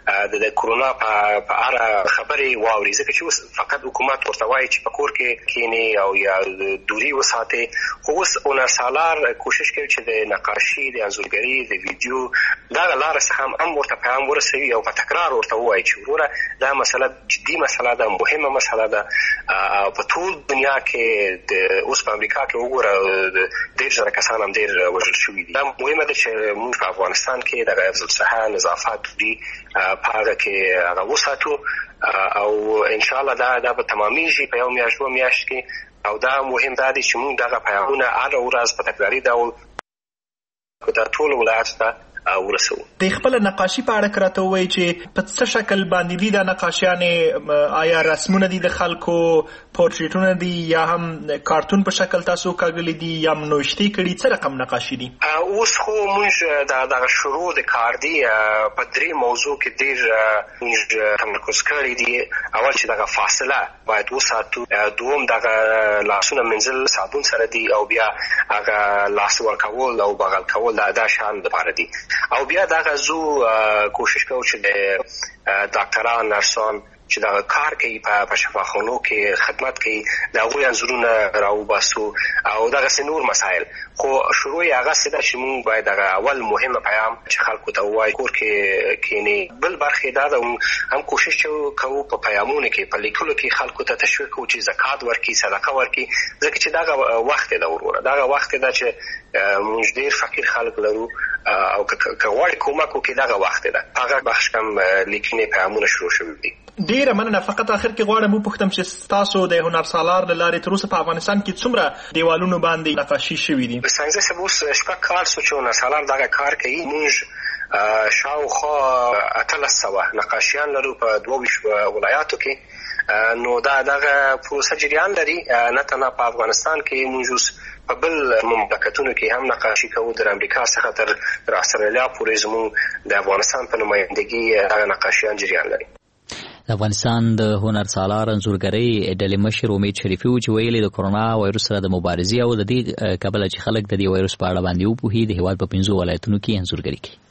د کرونا په اړه خبرې واوري، ځکه چې اوس فقط حکومت ورته وایي چې په کور کې کینی او یا دوری وساتي، خو اوس هنرسالار کوشش کوي چې د نقاشي، د انځورګري، د ویډیو دا لارې څخه هم ورته پیغام ورسوي او په تکرار ورته وایي چې وروره دا مسله جدي مسله ده، مهمه مسله ده. په ټول دنیا کې اوس په امریکا کې وګوره ډېر زره کسان هم ډېر وژل شوي دي. دا مهمه ده چې موږ په افغانستان کې د حفظ الصحه نظافت دي په هغه کې هغه وساتو او انشاءالله دا به تمامیږي په یو میاشت دوه میاشت کې. او دا مهم دا دی چې موږ دغه پیغامونه هره ورځ په تکراري ډول د ټولو ولایاتو ته ورسو. د خپل نقاشي په اړه راته وایي چې په څه شکل باندې دي د نقاشیانې، آیا رسمونه دي د خلکو، پورټریټونه دي یا هم کارتون په شکل تاسو کاغلي دي یا نوشتي کړي، څه رقم نقاشي دي؟ اوس خو موږ د شروع د کار دی په درې موضوع کې ډېر موږ تمرکز کړی دي. اول چې دغه فاصله باید وساتو، دوم دغه لاسونه منځل صابون سره دي، او بیا هغه لاس ورکول او بغل کول دا شان لپاره دي. او بیا دغه زو کوشش کوو چې د ډاکټران، نرسان چې دا کار کوي په شفاخانو کې خدمت کوي د هغوی انځورونه راوباسو او دغسې نور مسایل. خو شروع یې هغسې ده چې موږ باید دغه اول مهمه پیغام چې خلکو ته ووایي کور کې کینې. بل برخې دا ده هم کوشش کوو په پیغامونو کې، په لیکلو کې خلکو ته تشویق کوو چې زکات ورکړي، صدقه ورکړي، ځکه چې دغه وخت ده وروره، دغه وخت ده چې موږ ډېر فقیر خلک لرو او که غواړي کومک وکړي دغه وخت ده. هغه بخش کم لیکنې پیغامونه شروع شوي دي. ډیره مننه. فقط اخر کې غواړم وپوښتم چې تاسو د هنرسالار له لارې تر اوسه په افغانستان کې څومره دیوالونو باندې نقاشي شوي دي؟ ساینسي صاحب اوس شپږ کال سو چې هنرسالار دغه کار کوي. موږ شاوخوا 1800 نقاشیان لرو په 22 ولایاتو کې. نو دغه پروسه جریان لري، نه تنها په افغانستان کې، موږ اوس په بل مملکتونو کې هم نقاشي کوو، در امریکا څخه تر استرالیا پورې زموږ د افغانستان په نمایندګي هغه نقاشیان جریان لري. د افغانستان د هنرسالار انځورګرۍ ډلې مشر امید شریفي و چې ویلي د کرونا وایروس سره د مبارزې او د دې کبله چې خلک د دې وایروس په اړه باندې وپوهي د هېواد په 5 ولایتونو کې انځورګري کوي.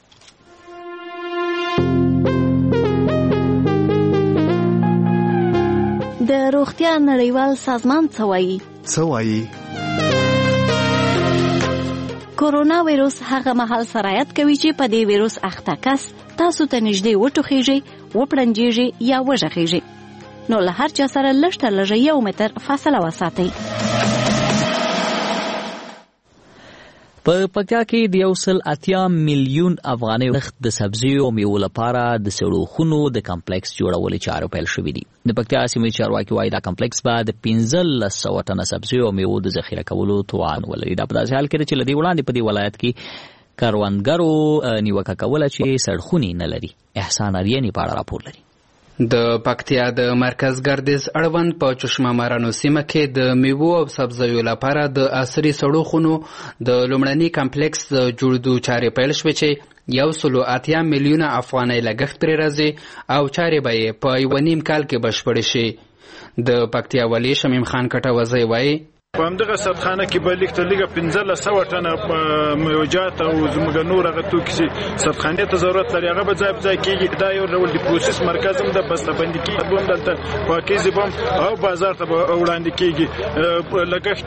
د روغتیا نړیوال سازمان څه وایي؟ کرونا وایروس هغه مهال سرایت کوي چې په دې وایروس اخته کس تاسو ته نږدې وټوخیږي، وپړنجیږي یا وژغیږي. نو له هر چا سره لږ تر لږه 1 متر فاصله وساتئ. په پکتیا کې د 180 میلیون افغانۍ وخت د سبزیو او میوو لپاره د سړو خونو د کمپلیکس جوړولو چارو پیل شوې دي. د پکتیا سیمې چارواکي وایي دا کمپلیکس به د 1500 ټنه سبزیو او میوو د ذخیره کولو توان ولري. دا په داسې حال کې چې له دې وړاندې په دې ولایت کې کروندګرو نیوکه کوله چې سړخونې نه لري. احسان اریاني په اړه راپور لري. د پکتیا د مرکز ګردیز اړوند په چشمه مارانو سیمه کې د میوو او سبزیو لپاره د عصري سړو خونو د لومړني کمپلیکس د جوړېدو چارې پیل شوې چې 180 میلیونه افغانۍ لګښت پرې راځي او چارې به یې په 1.5 کال کې بشپړې شي. د پکتیا والي شمیم خان کټوزی وایي په همدغه سبخانه کې به لیک تر لیکه 1500 ټنه میوجات او زموږ نور هغه توکي چې سبخانې ته ضرورت لري هغه به ځای په ځای کېږي. دا یو ډول د پروسس مرکز هم د بسته‌بندي کېږي، بم دلته پاکیزې بم او بازار ته به وړاندې کېږي. لګښت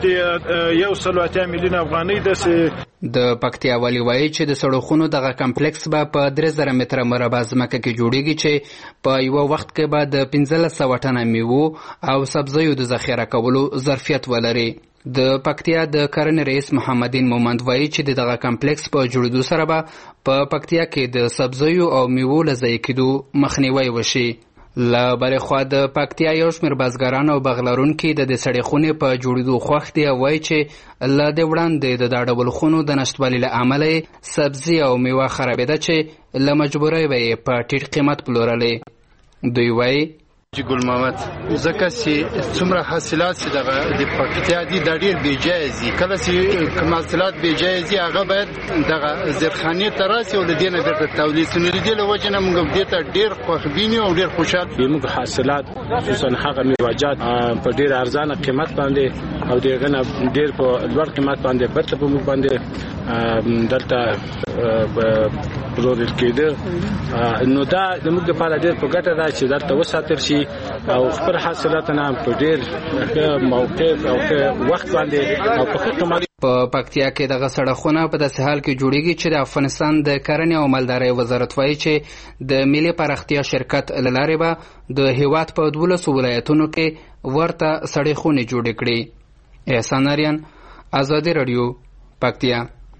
180 میلیون افغانۍ ده. د پکتیا والي وایي چې د سړوخونو دغه کمپلیکس به په 3000 متره مربع ځمکه کې جوړیږي چې په یو وخت کې به د 1500 ټنه میوو او سبزیو د ذخیره کولو ظرفیت ولري. د پکتیا د کرنې رئیس محمدین مومند وایي چې دغه کمپلیکس په جوړېدو سره به په پکتیا کې د سبزیو او میوو له ضایع کېدو مخنیوی وشي. له بلې خوا د پکتیا یو شمېر بزګران او باغلرونکي د دې سړې خونې په جوړېدو خوښ دي او وایي چې له دې وړاندې د دا ډول خونو د نشتوالي له امله سبزي او میوه خرابېده چې له مجبورۍ به یې په ټیټ قیمت پلورلې. دوی وایي ګل محمد ځکه چې څومره حاصلات چې د پکتیا دي دا ډېر بېجایز دي. کله چې کوم حاصلات بېجایز دي هغه باید دغه زیرخانې ته راسي او له دې نه بېرته تولید شي. نو د دې له وجې نه موږ دې ته ډېر خوښبین یو او ډېر خوشحال یو. موږ حاصلات خصوصا هغه میوجات په ډېر ارزانه قیمت باندې او دغه نه ډېر په لوړ قیمت باندې برته په موږ باندې دلته پلورل کېده نو دا زموږ لپاره ډېر په ګټه ده چې دلته وساتل شي او خپل حاصلات نه په ډېر موقف او وخت باندې او په ښه قیمت. په پکتیا کې دغه سړکونه په داسې حال کې جوړیږي چې د افغانستان د کرنې او مالدارۍ وزارت وایي چې د ملي پراختیا شرکت له لارې به د هیواد په 12 ولایتونو کې ورته سړې خونې جوړې کړي. احسان اریان، آزادی رادیو، پکتیا.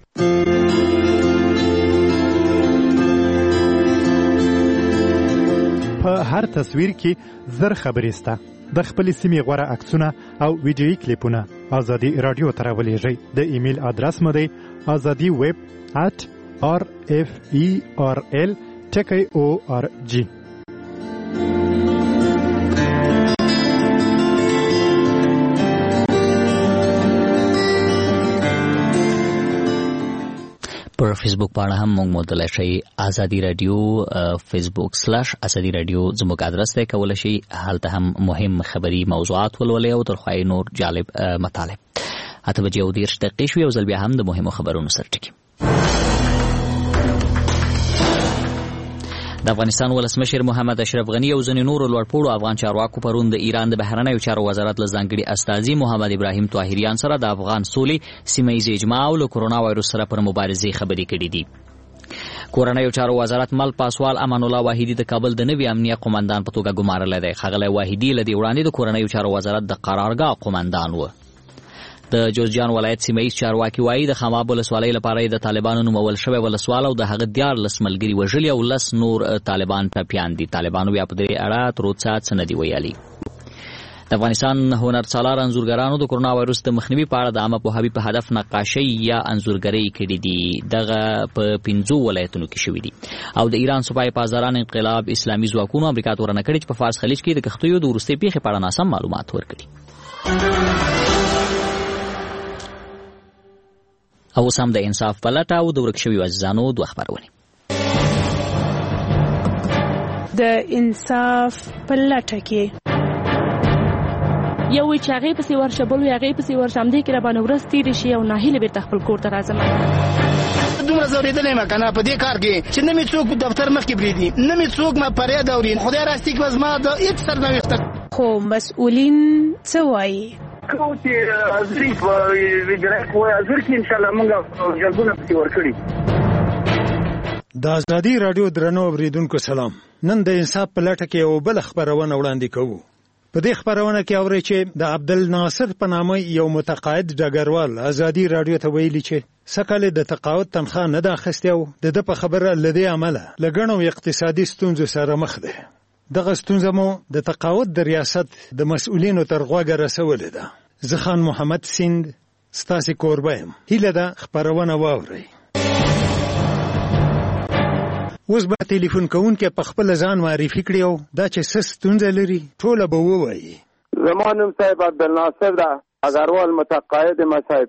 په هر تصویر کې زر خبرې سته. د خپل سیمې غوره عکسونه او ویډیویي کلیپونه آزادی رادیو ته راولېږئ. د ایمیل ادرس مو دی azadi@rferl.org. پر فیسبوک باندې هم موږ موندلی شئ. آزادی رادیو facebook/آزادی رادیو زموږ ادرس دی. کولی شئ هلته هم مهم خبري موضوعات ولولئ او تر خوا نور جالب مطالب. 8:30 شوې او ځل بیا هم د مهمو خبرونو سره ټکي. د افغانستان ولسمشر محمد اشرف غنی او ځینې نورو لوړپوړو افغان چارواکو پرون د ایران د بهرنیو چارو وزارت له ځانګړي استازي محمد ابراهیم طاهریان سره د افغان سولې سیمه‌ییز اجماع او له کرونا وایرس سره پر مبارزې خبرې کړې دي. کورنیو چارو وزارت مل پاسوال امان الله واحدي د کابل د نوي امنیه قومندان په توګه ګمارلی دی. ښاغلی واحدي له دې وړاندې د کورنیو چارو وزارت د قرارګاه قومندان و. د جوزجان ولایت سیمه‌ییز چارواکي وایي د خماب ولسوالۍ لپاره د طالبانو نومول شوی ولسوال او د هغه 14 ملګري وژلي او 10 نور طالبان ټپیان دي. طالبانو بیا په دې اړه تر اوسه څه نه دي ویلي. د افغانستان هنرسالار انځورګرانو د کرونا وایرس د مخنیوي په اړه د عامه پوهاوي په هدف نقاشۍ یا انځورګرۍ کړي دي. دغه په 5 ولایتونو کې شوي دي او د ایران صوبایي بازاران انقلاب اسلامي ځواکونو امریکا ته ورنه کړي چې په فارس خلیج کې د کښتیو د وروستۍ پیښې په اړه ناسم معلومات ورکړي. او اوس هم د انصاف په لټه او د ورک شویو عزیزانو دوه خبرونه. د انصاف په لټه کې یو چې هغې پسې ورشه بل هغې پسې ورشه همدې کې راباندې ورځ تېرې شي او ناهیلې بېرته خپل کور ته راځم. دومره ځورېدلی یم که نه په دې کار کې چې نه مې څوک دفتر مخکې پرېږدي نه مې څوک ما فریاد اوري. خدای راستي که زما د هېڅ سرنوشته خو مسؤلین څه وایي؟ کوم چې حاضري په وجرایت وایي حاضر کې انشاءالله موږ جلبونه پسې ورکړي. د آزادي راډیو درنو اورېدونکو سلام. نن د انصاف په لټه کې یو بله خپرونه وړاندې کوو. په دې خپرونه کې اورئ چې د عبدالناصر په نامه یو متقاعد ډګروال آزادي راډیو ته ویلي چې سکه د تقاعد تنخواه نه ده اخیستې او د ده په خبره له دې امله له ګڼو اقتصادي ستونزو سره مخ دی. دغه ستونزه مو د تقاعد د ریاست د مسؤلینو تر غوږه رسولې ده. زه خان محمد سیند ستاسې کوربه یم. هیله ده خپرونه واورئ. اوس به تلیفون کوونکی په خپله ځان معرفي کړي او دا چې څه ستونزه لري ټوله به ووایي. زما نوم صاحب عبدالناصر ده، اګروال متقاعد یم صاحب.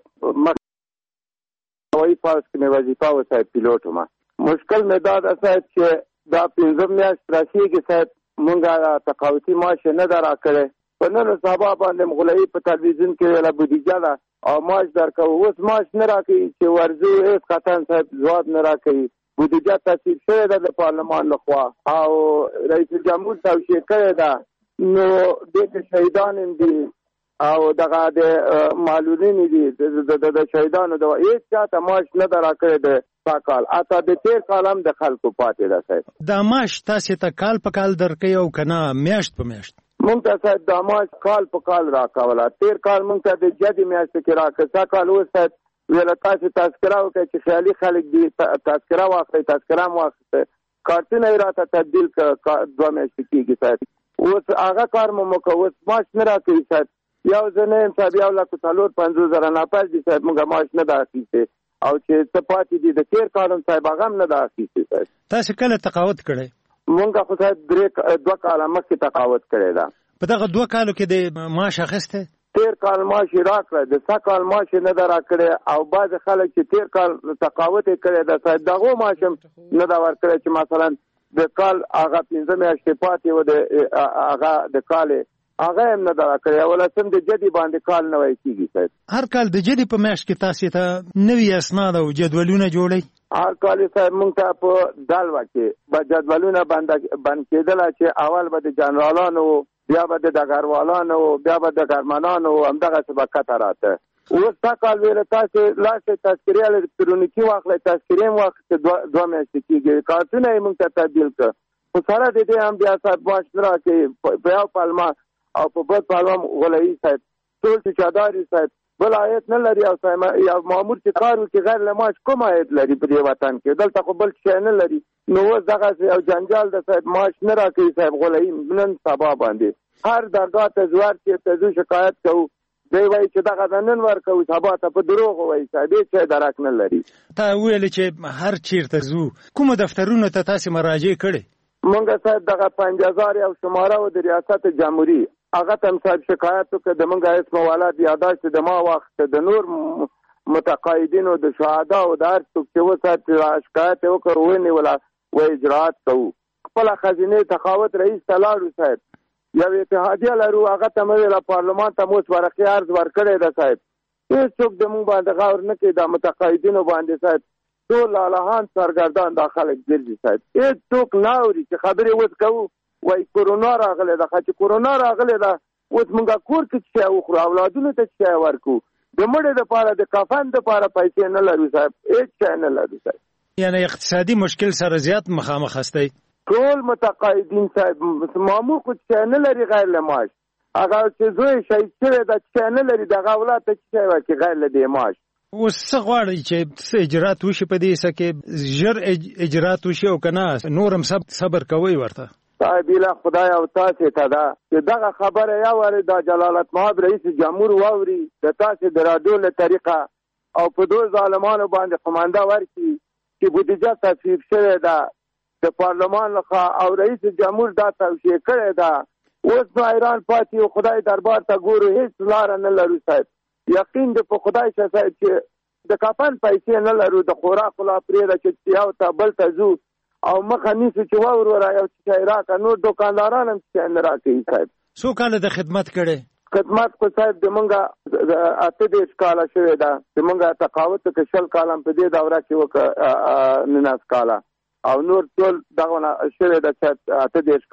هوایي پوځ کې مې وظیفه و صاحب، پیلوټ وم. مشکل مې دا ده صاحب چې دا 15 میاشت راشېږي صاحب مونږ تقاعدي معاش نه ده راکړی. په نن سبا باندې مغلایي په تلویزیون کې ویله بودیجه ده او معاش درکوو. اوس معاش نه راکوي چې ورځو هېڅ قطعا صاحب ځواب نه راکوي. بودیجه تصویب شوې ده د پارلمان لخوا او رئیس الجمهور توشیح کړې ده. نو دې کې شهیدان هم دي او دغه د معلولین دي د شهیدانو د هېڅ چاته معاش نه ده راکړی د تا کال. اته د تېر کال هم د خلکو پاتې ده صاحب. دا معاش تاسې ته کال په کال درکوي او که نه میاشت په میاشت؟ مونږ ته صاحب دا معاش کال په کال راکوله. تېر کال مونږ ته د جدي میاشتې کې راکړه. تا کال اوس صاحب ویله تاسې تذکره وکړئ چې خیالي خلک دي تذکره واخلئ. تذکره هم واخیسته، کارتونه یې راته تبدیل کړه. 2 میاشتې کېږي صاحب. اوس هغه کار مو مو کوو. اوس معاش نه راکوي صاحب. یو زه نه یم صاحب 1,50,000 ناپس دي صاحب. مونږ معاش نه ده اخیستې او چې څه پاتې دي د تېر کال هم صاحب هغه هم نه ده اخیستې صاحب. تاسې کله تقاعد کړی؟ مونږ خو صاحب 2 کاله مخکې تقاعد کړی ده. په دغه 2 کالو کې د معاش اخیستی؟ تېر کال معاش یې راکړی، د سږ کال معاش یې نه ده راکړی او بعضې خلک چې تېر کال تقاعد یې کړی ده صاحب د هغو معاش هم نه ده ورکړی چې مثلا د کال هغه 15 میاشتې پاتې و د هغه د کال هغه هم نه ده راکړی. اولسم د جدي باندې کال نوی کېږي صاحب. هر کال د جدي په میاشت کې تاسې ته نوي اسناد او جدولونه جوړئ؟ هر کال صاحب مونږ ته په دالوا کې به جدولونه بند کېدل چې اول به د جنرالانو بیا به د ډګروالانو بیا به د ګرمنانو همدغه سبقت راته اوس تا کال ویل تاسو لاشه تذکرې الکترونیکی واخلئ تذکرې واخلئ 2 میاشتې کېږي کارتونه یې مونږ ته تبدیل کړ خو سره د دې هم بیا صاحب معاش نه راکوي په یو پلمه او په بل پلمه غلوي صاحب ټول ټیکاداري صاحب بل عاید نه لري او یو مامور چې کار وکړي غیر له معاش کوم عاید لري په دې وطن کې دلته خو بل شی نه لري نو اوس دغه یو جنجال د صاحب معاش نه راکوي صاحب غلوي نن سبا باندې هر درګاه ته زوار چې ته شکایت کوو دی وایي چې دغه نن ورکوو سبا ته په دروغ وایي صاحب هېڅ شی درک نه لري تا ویل چې هر چیرته ځو کومو دفترونو ته تاسې مراجعه کړې مونږ صاحب دغه 50,000 یو شماره و د ریاست جمهوری هغه ته صاحب شکایت وکړه د مونږ اسم ولادت یاداشت د ما وخت د نور متقاعدینو د شهدا او د هر څوک چې وسات شکایت وکړ ونیوله و اجرات کوو خپل خزینه تخاوت رئیس تلاړو صاحب یو اتحادیه لرو هغه ته مې پارلمان ته موږ ورقې عرض ورکړی ده صاحب هیڅ څوک د مونږ باندې غور نه کوي د متقاعدینو باندې صاحب ټول لالهان سرګردان دا خلک ګرځي صاحب هیڅ څوک نه اوري چې خبرې اوس کوو وایي کورونا راغلی ده چې کورونا راغلی ده اوس مونږ کور کې څه وخورو اولادونو ته څه ورکو د مړي دپاره د کفن دپاره پیسې نه لرو صاحب هیڅ شی نه لرو صاحب یعنی اقتصادي مشکل سره زیات مخامخ هستئ ټول متقاعدین صاحب مامور خو څه نه لري غیر له معاش هغه چې زوی شهید شوی ده څه نه لري دغه اولاد ته څه ورکړي غیر له دې معاش اوس څه غواړئ چې څه اجرات وشي په دې څه کې ژر اجرات وشي او که نه نور هم صبر کوئ ورته صاحب ایله خدای او تاسې ته ده چې دغه خبره یا وارې دا جلالت محب رئیس جمهور واوري د تاسې د راډیو له طریقه او په دو ظالمانو باندې قمانده ورکړي چې بودیجه تصویب شوې ده د پارلمان لخوا او رئیس جمهور دا توشیح کړې ده اوس نو ایران پاتې او خدای دربار ته ګورو هیڅ لاره نه لرو صاحب یقین د په خدای شه صاحب چې د کفن پیسې نه لرو د خوراک لا پرېږده چې یو ته بل ته ځو او مخه نیسو چې واوروره یو شی راکړه نور دوکانداران هم څه نه راکوي صاحب څو کاله د خدمت کړی خدمت خو صاحب د مونږه 28 کاله شوې ده د مونږه تقاوت کې 20 کاله په دې دوره کې وکړه 19 کاله او نور ټول دغه شوې ده چې 28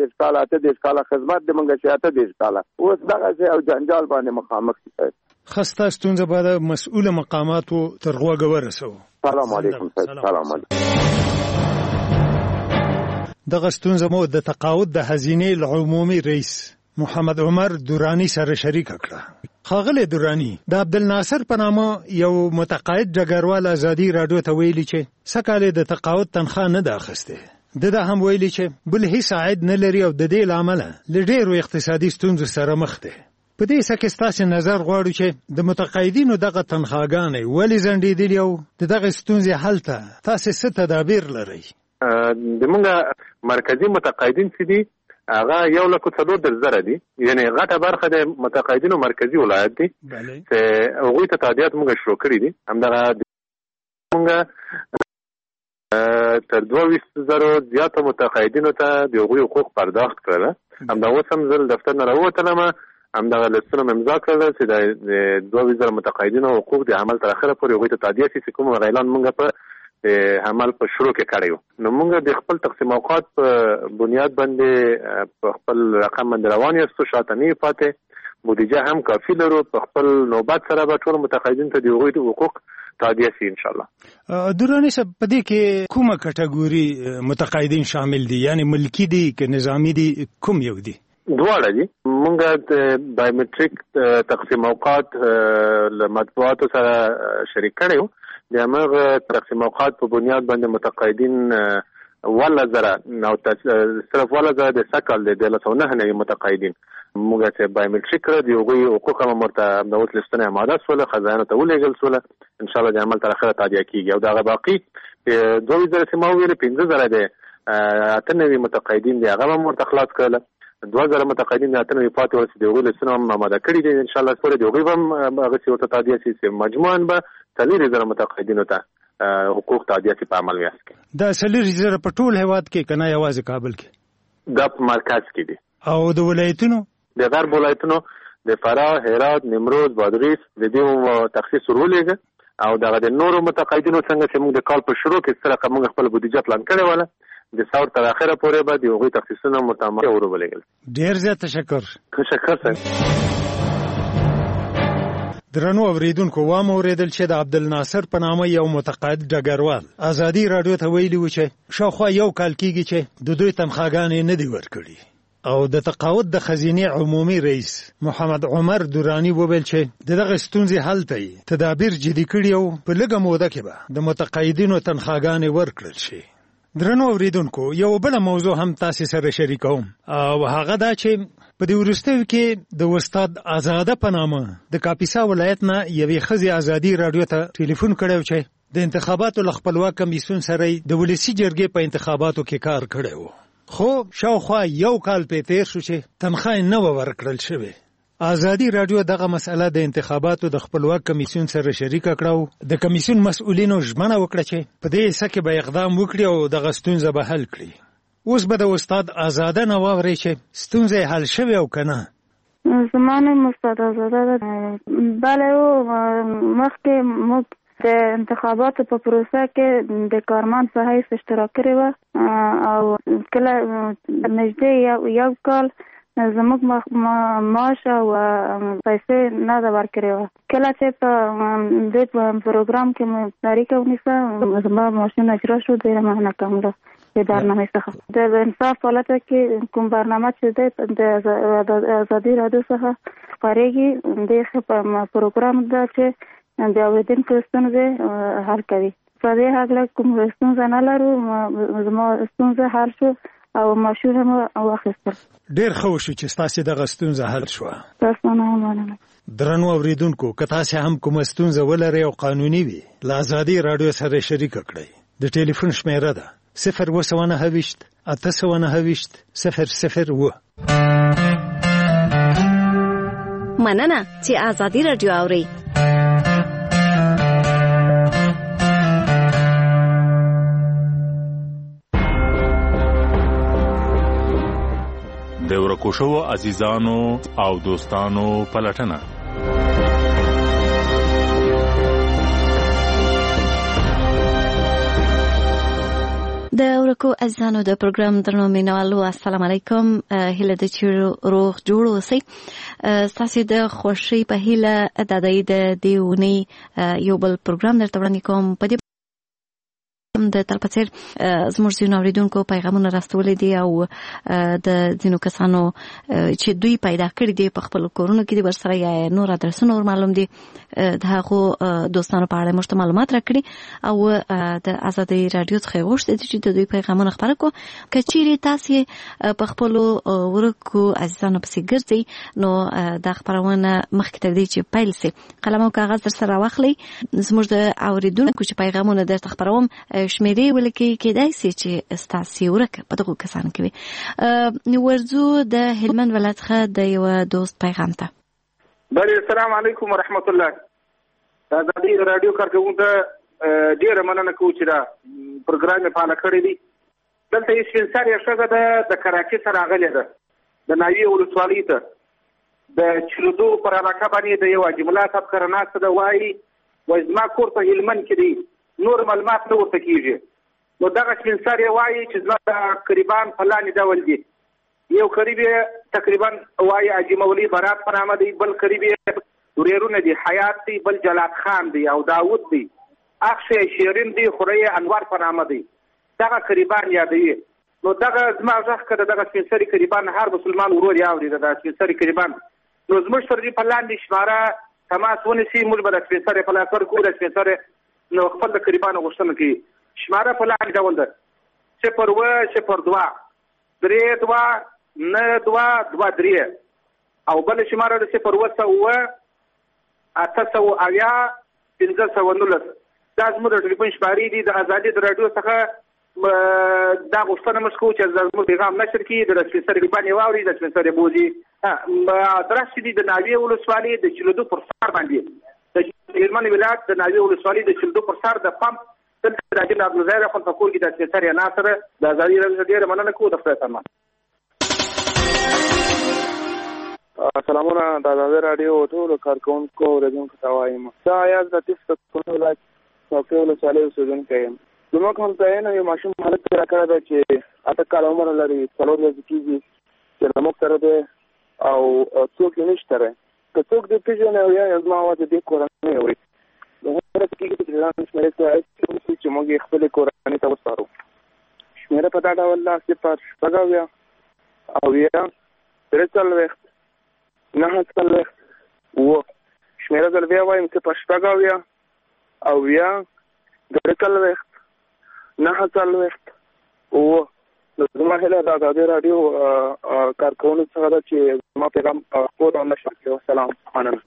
کاله خدمت د مونږه چې 28 کاله اوس دغه او جنجال باندې مخامخ دي خسته ستونزه به د مسؤل مقاماتو تر غوږه ورسو سلام علیکم سلام علیکم دغه ستونزه مو د تقاعد د خزینه العمومي رئیس محمد عمر دورانی سره شریک کړه خاغله دورانی د عبدالناصر په نامه یو متقاعد ډګروال ازادي رادیو ته ویلي چې سکاله د تقاعد تنخواه نه ده اخیسته دغه هم ویلي چې بل هیڅ عاید نه لري او د دې لامل ل ډېرو اقتصادي ستونزو سره مخ ده په دې سکه ستاسو نظر غواړو چې د متقاعدینو دغه تنخواګانې ولې زندېدلې او دغه ستونزې حل ته تاسو څه تدابیر لرئ د موږ مرکزی متقاعدین چې دي هغه 1,400,000 دي یعنی غټه برخه د متقاعدینو مرکزی ولایت دي چې هغه ته تادیات موږ شروع کړی دي همدغه موږ تر 22,000 زیاته متقاعدینو ته د حقوق پرداخت کړل همدغه وسم زل دفتر نه راوتلم همدغه لسونه امضا کړل چې د 22,000 متقاعدینو حقوق د عمل تر اخره پورې هغه ته تادیه شي کوم اعلان موږ په عمل په شروع کې کړیو نو موږ د خپل تقسیم اوقات په بنیاد باندې په خپل رقم باندې روان یو شاته نه پاتې بودیجه هم کافی لرو په خپل نوبت سره به ټول متقاعدین ته د حقوق تادیه شي ان شاء الله دوراني سب پدې کې کومه کټګوري متقاعدین شامل دي یعنی ملکی دي که نظامی دي کوم یو دي دواړه دي موږ د بایومټریک تقسیم اوقات له مطبوعاتو سره شریک کړیو د هغه تقسیم اوقات په بنیاد باندې متقاعدین ولا زره نو صرف ولا زره د سکل د 209 متقاعدین موږ چې بایومټریک کړ دی هغه حقوق هم مرته د اوس لستنه آماده سول خزانه ته ولېګل سول ان شاء الله د عمل تر اخره تادیه کیږي او دا باقي 2000 سیمه ویل 15000 د اتنوي متقاعدین دی هغه مرته خلاص کړل 2000 متقاعدین د اتنوي پاتې ورسې دی هغه لستنه هم آماده کړی دی ان شاء الله سره دی هغه هم هغه څه ته تادیه شي مجموعاً به 3000 متقاعدینو ته حقوق تادیه په عمل ویاسکي دا 3000 په ټول هیواد کې کنه یوازې کابل کې دا په مرکز کې دي او د ولایتونو د غرب ولایتونو د فراه هرات نیمروز بادغیس د دې تخصیص ورولېږي او دغه د نورو متقاعدینو څنګه چې موږ د کال په شروع کې سره موږ خپل بودیجه پلان کړې وله د ثور تر اخره پورې به د هغوی تخصیصونه متمرکز ورولېږل. ډېر زیات تشکر صاحب. درنو اوریدونکو وامه اوریدل چې د عبدالناصر په نامه یو متقاعد ډګروال ازادي راډیو ته ویلي و چې شاوخوا یو کال کېږي چې د دوی تنخواګانې نه دي ورکړي او د تقاعد د خزینې عمومي رئیس محمد عمر دورانی وویل چې دغه ستونزې حل ته تدابیر جدي کړي او په لږه موده کې به د متقاعدینو تنخواګانې ورکړل شي. درنو اوریدونکو یو بل موضوع هم تاسو سره شریکوم او هغه دا چې په دې وروستیو کې د استاد آزاده په نامه د کاپیسا ولایت نه یوې ښځې ازادي راډیو ته ټلیفون کړی چې د انتخاباتو له خپلواک کمیسیون سره د ولسي جرګې په انتخاباتو کې کار کړی و، خو شاوخوا یو کال په تیر شو چې تنخوا یې نه ورکړل شوې. ازادي راډیو دغه مسله د انتخاباتو د خپلواک کمیسیون سره شریکه کړه. د کمیسیون مسؤلینو ژمنه وکړه چې په دې حصه کې به اقدام وکړي او دغه ستونزه به حل کړي. اوس به د استاد آزاده نه واورئ چې ستونزه حل شوې او که نه. زما نوم استاد آزاده ده. بله مخکې موږ د انتخاباتو په پروسه کې د کارمند په حیث اشتراک کړی وه او کله نږدې یو کال زموږ معاش او پیسې نه ده ورکړې وه. کله چې په دې پروګرام کې مې تاریخ ونیسه زما معاشونه اجرا شو، ډېره مننه کوم له دې برنامې څخه. د انصاف حالته کې کوم برنامه چې دی د ازادي راډیو څخه خپرېږي دې پروګرام ده چې د اوریدونکو ستونزې حل کوي. په دې هکله کوم ستونزه نه لرو، زما ستونزه حل شو او معاشونه مو واخیستل. ډېر ښه وشو چې ستاسې دغه ستونزه حل شوه. تاسو نه مننه. درنو اوریدونکو که تاسې هم کومه ستونزه ولرئ او قانوني وي له ازادي راډیو سره شریکه کړئ. د ټلیفون شمیره ده 029 829 002. مننه چې ازادي راډیو اورئ. د ورکو شوو عزیزانو او دوستانو پلټنه. د ورکو عزیزانو د پروګرام درنو مینوالو السلام علیکم. هیله ده چې روغ جوړ اوسئ. ستاسو د خوښۍ په هیله د دې اونۍ یو بل پروګرام درته وړاندې کوم. په دې د تل په څیر زموږ ځینو اوریدونکو پیغامونه راستولي دي او د ځینو کسانو چې دوی پیدا کړي دي په خپل کورونو کې دي ورسره یا نور ادرسونه معلوم دي د هغو دوستانو په اړه موږ معلومات راکړي او د ازادي راډیو څخه غوښتي چې د دوی پیغامونه خپاره کو. که چیرې تاسې په خپلو ورکو عزیزانو پسې ګرځئ نو دا خپرونه مخکې تر دې چې پیل سي قلم او کاغذ درسره واخلئ. زموږ د اوریدونکو چې پیغامونه درته خپروم شمیرې ولیکئ، کېدای سي چې ستاسې ورکه په دغو کسانو کې وي. ورځو د هلمند ولایت څخه د یوه دوست پیغام ته. بله السلام علیکم ورحمت الله. د ازادي راډیو کارکوونکو ډېره مننه کوو چې دا پروګرام یې فعاله کړی دی. دلته یې سپین سرې ښځه ده د کراچۍ څخه راغلې ده د ناوې ولسوالۍ ته د چلودو پر علاقه باندې د یو حاجي ملا صاحب کره ناسته ده. وایي زما کور په هلمند کې دی، نور معلومات نه ورته کېږي. نو دغه سپین سرې وایي چې زما قریبان په لاندې ډول دي. یو قریب یې تقریبا وایي حاجي مولوي برات په نامه دی، بل قریب یې ورېرونه دي، حیات دی، بل جلات خان دی او داود دی، اخشی شیرین دی، خوری انوار په نامه دی. دغه قریبان یادوي. نو دغه زما غږ که د دغه سپین سرې قریبان هر مسلمان ورور یې اوري د سپین سرې قریبان. نو زموږ تر دې په لاندې شماره تماس ونیسي، موږ به د سپین سرې په لاس ورکړو. د سپین سرې نو خپل د قریبانو غوښتنه کوي. شماره په لاندې ډول ده 0 2 3 2 9 2 2 3 او بل شماره ده 0 9 8 15 دا زموږ د ټلیفون شمارې دي. د ازادي راډیو څخه دا غوښتنه موږ کوو چې زموږ پیغام نشر کړي، د سپین سرې قریبان یې واوري، د سپین سرې بوځي. ادرس چې دي د ناوې ولسوالۍ د چلودو پر سر باندې د هلمند ولایت د ناوې ولسوالۍ د چلودو پر سر د پمپ دلته د حاجي عبدالظاهر اخوند په کور کې د سپین سرې انا سره د ازادي راډیو ډېره مننه کوو. د خدای سلامت. سلامونه د آزادۍ راډیو ټولو کارکوونکو اوریدونکو ته وایم. زه ایاز لطیف د کونړ ولایت څوکۍ ولسوالۍ اوسېدونکی یم. زموږ همسایه یو ماشوم هلک پیدا کړی دی چې 8 کاله عمر لري، 4 ورځې کېږي چې له موږ سره دی او څوک یې نشته دی. که څوک دې پېژني او یا زما اواز د دې کورنۍ اوري نو هغه کېږي چې ځان شمېرې ته چې موږ یې خپلې کورنۍ ته وسپارو. شمېره په دا ډول ده 0 اویا 43 9 شمېره زه بیا وایم 0 اویا 43 9 زما هیله د آزادۍ راډیو کارکوونکو څخه ده چې زما پیغام خپور او نشر کړي. سلام، مننه.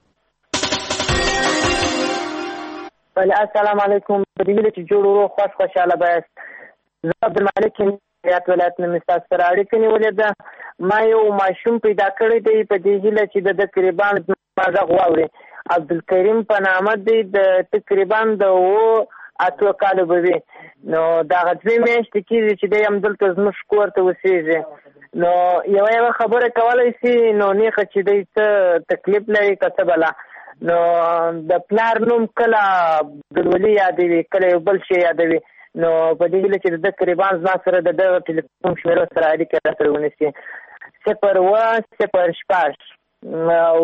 بله، السلام علیکم. په دې هیله چې جوړ ورو خوشحاله بایاست. زه عبدالمالک ریاض ولایت نه مې ستاسو سره اړیکه نیولې ده. ما یو ماشوم پیدا کړی دی په دې هیله چې د تقریبا غږ واوري. عبدالکریم په نامه دی، د تقریبا د 8 کالو به وي. نو دغه 2 میاشتې کېږي چې دی همدلته زموږ کور ته اوسېږي. نو یوه خبره کولی شي نو نیخه چې دی څه تکلیف لري که څه بله. نو د پلار نوم کله ګلولي یادوي، کله یو بل شی یادوي. نو په دې هیله چې د تقریبا زما سره د دغه ټلیفون شمېرو سره اړیکه راسره ونیسي. 0 او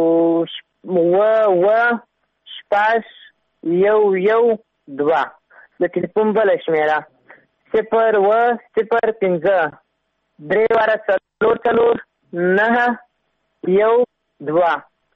2 د ټلیفون بله شمېره 0 5 3 4 9 2.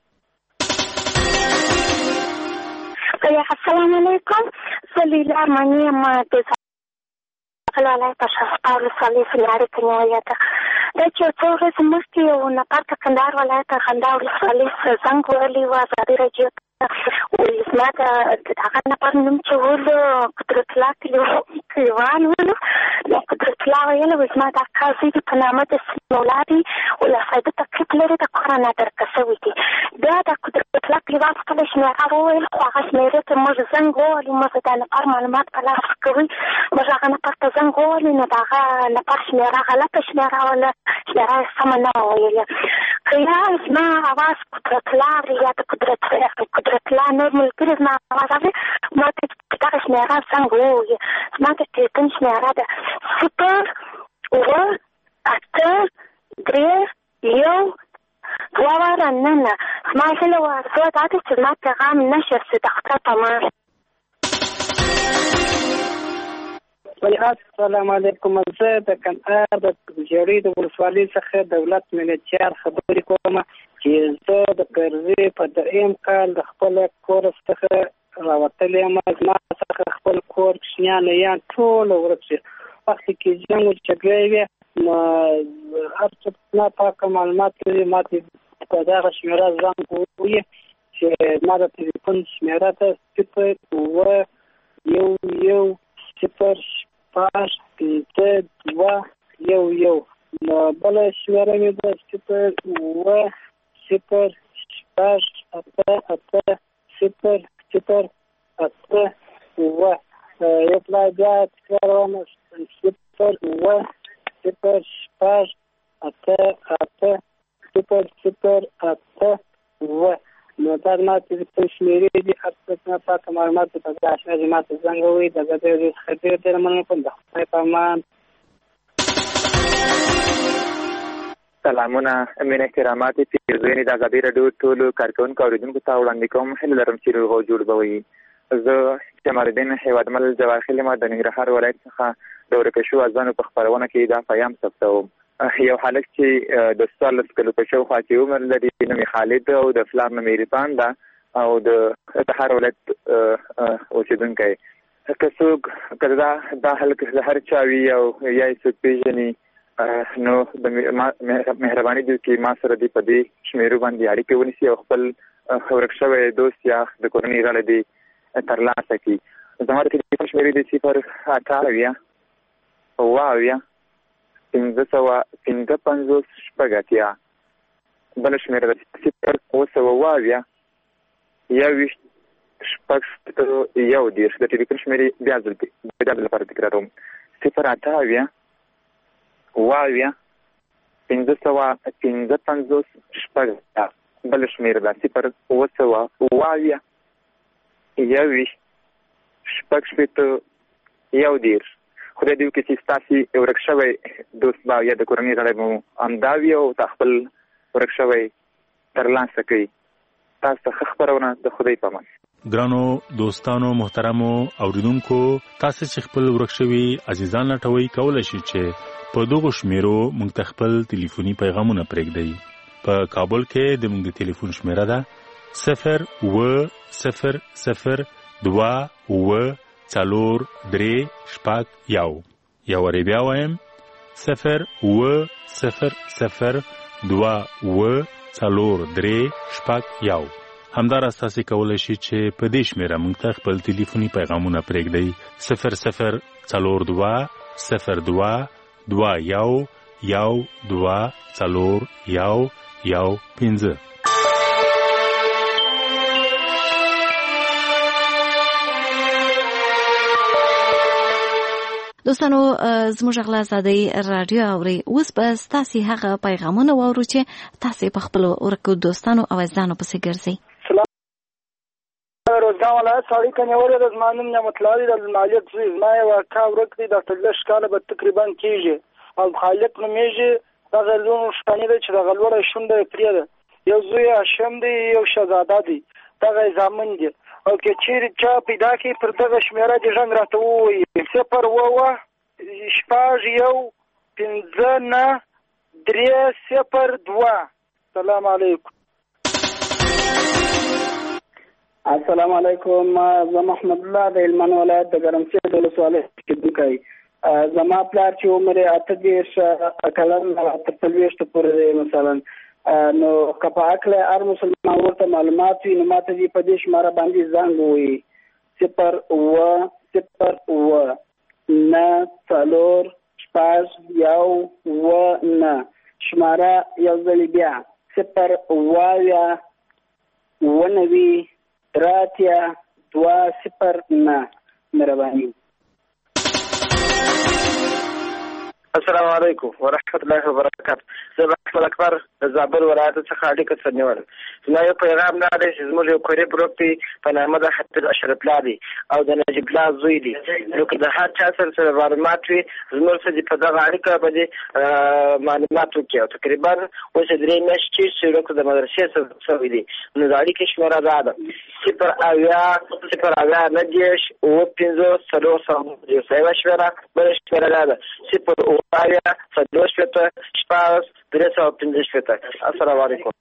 السلام علیکم. زه لیلا ارماني یم د ولایت شهسپار ولسوالۍ څخه اړیکه نیولې ده. دا چې څو ورځې مخکې یو نفر د کندهار ولایت خندا ولسوالۍ څخه زنګ وهلی و ازادۍ راډیو ته. زما د هغه نفر نوم چې ولو قدرت الله کلیوال ولو. نو قدرت الله ویل زما د اکا زوی په نامه د سیمولا دی، ولسوالۍ د تقریب لري، د کورونه درکه شوي دي. بیا د قدرت الله کلیوال خپله شمېره وویل، خو هغه شمېرې ته موږ زنګ ووهلو. موږ د نفر معلومات په لاس کوي. موږ هغه نفر ته زنګ ووهلو نو د هغه نفر شمېره غلطه شمېره وله، شمېره یې سمه نه وه ویلې. که یا زما اواز قدرت الله اوري یا د قدرت الله نور ملګري زما اواز اوري، ما ته دغه شمېره زنګ ووهي. زما د ټلیفون شمېره ده 0 8 3 1 2. زما هیله و ارزو دا ده چې زما پیغام نشر شي د خطر په مار. السلام علیکم. زه د کندهار د ژړۍ د ولسوالۍ څخه دولت ملتیار خبرې کوم چې زه د کرزي په 3 کال د خپل کور څخه راوتلی یم. زما څخه خپل کور کوچنیان یان ټول ورک شي. وخت کې جنګ او جګړې وې نو هر څه نه پاکه معلومات لري. ما ته په دغه شمېره زنګ ووهي چې ما د ټلیفون شمېره ته 0 1 0 5 5 2 1. نو بله شمېره مې ده 0 0 5 8 0 0 8 یو پلا بیا تکراروم 0 0 5 8 0 0 8. نو دا ما ته د شمېرې دي. هر څه نه پاکه معلومات په دغه اشاره ما ته زنګ ووهي. د آزادۍ راډیو څخه ډېر مننه کوم. د خدای په امان. سلامونه، مینه احترامات پیرزوینې د آزادۍ راډیو ټولو کارکوونکو اوریدونکو ته وړاندې کوم. هیله لرم چې روغ او جوړ به وي. زه جمالدین هیوادمل جواهر یم د ننګرهار ولایت څخه د ورکه شوو ازانو په خپرونه کې دا پیام ثبتوم. یو هلک چې د 14 کلو په شاوخوا کې عمر لري، نوم یې خالد او د پلار نوم یې عرفان ده او د کندهار ولایت اوسېدونکی. که څوک دا هلک د هر چا وي او یا یې څوک پېژني نو د مهرباني دي چې ما سره دې په دې شمېرو باندې اړیکې ونیسي او خپل ورک شوی دوست یا د کورنۍ غړی دې ترلاسه کړي. زما د ټلیفون شمېرې دي 0 8 اویا 555 شپږ. بله شمېره ده 0 9 21 شپږ 1. د ټلیفون شمېرې بیا ځل لپاره تکراروم 0 8 اویا 555 شپږ. بل شمیر ده 0 21 1 خدای دې وکړي چې ستاسې ورک شوی دوست به یا د کورنۍ غړی به مو همدا وي او تا خپل ورک شوی ترلاسه کوي. تاسو ته ښه خپرونه د خدای په امان. ګرانو دوستانو محترمو اوریدونکو، تاسو چې خپل ورک شوي عزیزان لټوئ کولی شئ چې په دغو شمیرو موږ ته خپل ټلیفوني پیغامونه پرېږدئ. په کابل کې د موږ د ټلیفون شمیره ده 0200437 یا وری بیا وایم 0200437 همداراز تاسو کولی شئ چې په دې شمیره موږ ته خپل ټلیفوني پیغامونه پرېږدئ 00222 دوستانو زموږ غلا زادی رادیو اوري. اوس به تاسو هغه پیغامونه واورو چې تاسو په خپل ورکو دوستانو او ځانو پسې ګرځي. روزګان ولایت سړی کنيوله د زمانم نعمت الله د مالیت زوی ما یو کا ورک دی د تلش کاله به تقریبا کیږي او خالق نمیږي دغه لون شتنی د چې دغه لوړ شونډه پریده یو زوی هاشم دی یو شهزاده دی دغه زامن دی او کې چیرې چا پیدا کی پر دغه شمیره د ژوند راته وي 0 سلام علیکم. السلام علیکم. زه محمد الله د هلمند ولایت د ګرمسیر د ولسوالۍ اوسېدونکی. زما پلار چې عمر یې 38 کلن تر 40 پورې دی مثلا نو که په هکله هر مسلمان ورته معلومات وي نو ماته دې په دې شماره باندې زنګ ووایي 0 شماره یو ځل بیا 0 مهرباني. السلام علیکم ورحمت الله وبرکاته. زه احمد اکبر د زابل ولایت څخه اړیکه څنیول. زما یو پیغام دا دی چې زموږ یو کورې پروت دی په نامه د حافظ اشرف الله دی او د نجیب الله زوی دی. نو که د هر چا سره معلومات وي زموږ سره په دغه اړیکه باندې معلومات وکړي. او تقریبا اوس 3 میاشتې چې د مدرسې سره شوی دی. نو د اړیکې شمېره دا ده 0 شمېره بله شمېره دا ده 0 السلام علیکم.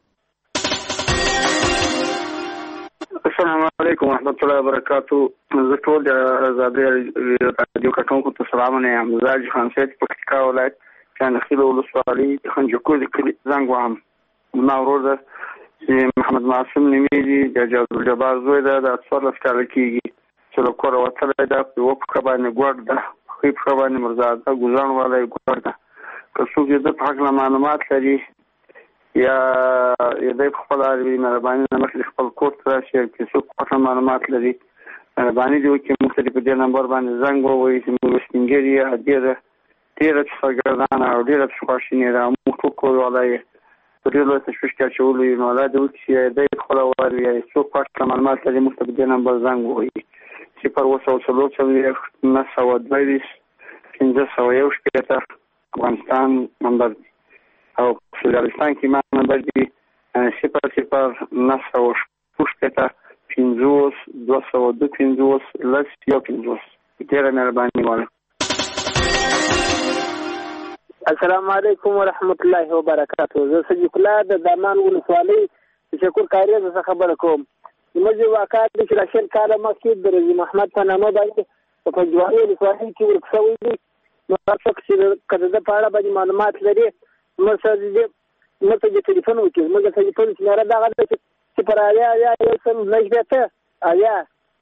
السلام علیکم ورحمت الله وبرکاتو. زه ټول د آزادۍ رادیو کارکونکو ته سلامونه یم. زه حاجي خان سید پکتیکا ولایت چندخیل ولسوالۍ خنجکو د کلي زنګ وهم. زما ورور ده چې محمد معصوم نومیږي د جابر زوی ده د 14 کاله کېږي چې له کوره وتلی ده. په یوه پښه باندې ګوډ ده په پښه باندې مرزاده ګوزان والی ګوډ ده. که څوک د ده په هکله معلومات لري یا دی په خپل عربي مهرباني نه مخکې خپل کور ته راشي که څوک په هکله معلومات لري مهرباني دې وکړي موږ ته په دې نمبر باندې زنګ ووایي چې موږ سپین ږیري ډېره سرګردانه او ډېره خواشیني ده. موږ ټول کوروالی یې په ډېر لوی تشویش کې اچولو یو. نو الله دې وکړي چې دی په خپله ووایي یا څوک په هکله معلومات لري موږ ته په دې نمبر زنګ ووایي 0 افغانستان نمبر دی او فدرالستان کې ما نمبر دی 0 ډېره مهرباني غواړم. السلام علیکم ورحمت الله وبرکاته. زه صدیق الله د دامان ولسوالۍ شکر کاریز څخه خبره کوم. زموږ واقع د 20 کاله مخکې د رضی محمد په نامه باندې په پنجواري ولسوالۍ کې ورک شوی دی. نو تاسو چې کله د پاړه باندې معلومات لري نو څه دې ټلیفون وکړئ. موږ ته ټلیفون شمېره دغه ده چې پر آیا یو سل نشبته آیا.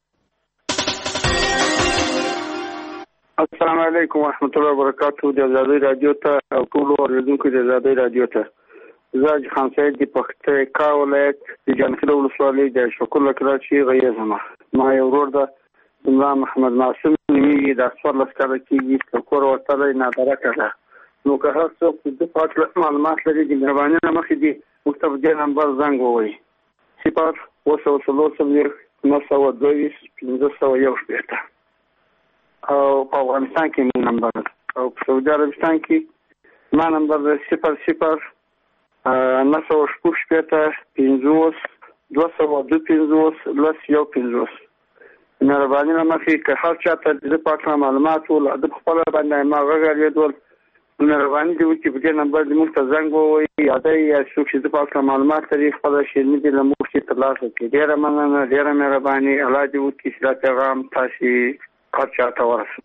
السلام علیکم ورحمت الله وبرکاتو. د آزادۍ رادیو ته او ټولو اوریدونکو د آزادۍ رادیو ته زه حاجي خان سید د پکتیکا ولایت د جانخیل ولسوالۍ د شکر کراچي غیه زما. ما یو ورور ده محمد معصوم نومیږي د 14 کاله کېږي له کوره وتلی نادرکه ده. نو که هر څوک د پاتله معلومات لري د مهرباني نه مخکې دي موږ ته په دې نمبر زنګ ووایي 0-922-1501 او په افغانستان کې موږ نمبر او په سعودي عربستان کې ما نمبر 0-0-950-50-252-50 مهرباني نه مخکې که هر چا ته د پاتله معلومات ول د خپل باندې ما غږېدل مهرباني دې وکړي په دې نمبر دې موږ ته زنګ ووایي یا څوک چې د پاتله معلومات لري خپل شیریني دې له موږ چې ترلاسه کړي. ډېره مننه، ډېره مهرباني. الله دې وکړي چې دا پیغام تاسې هر چا ته ورسوي.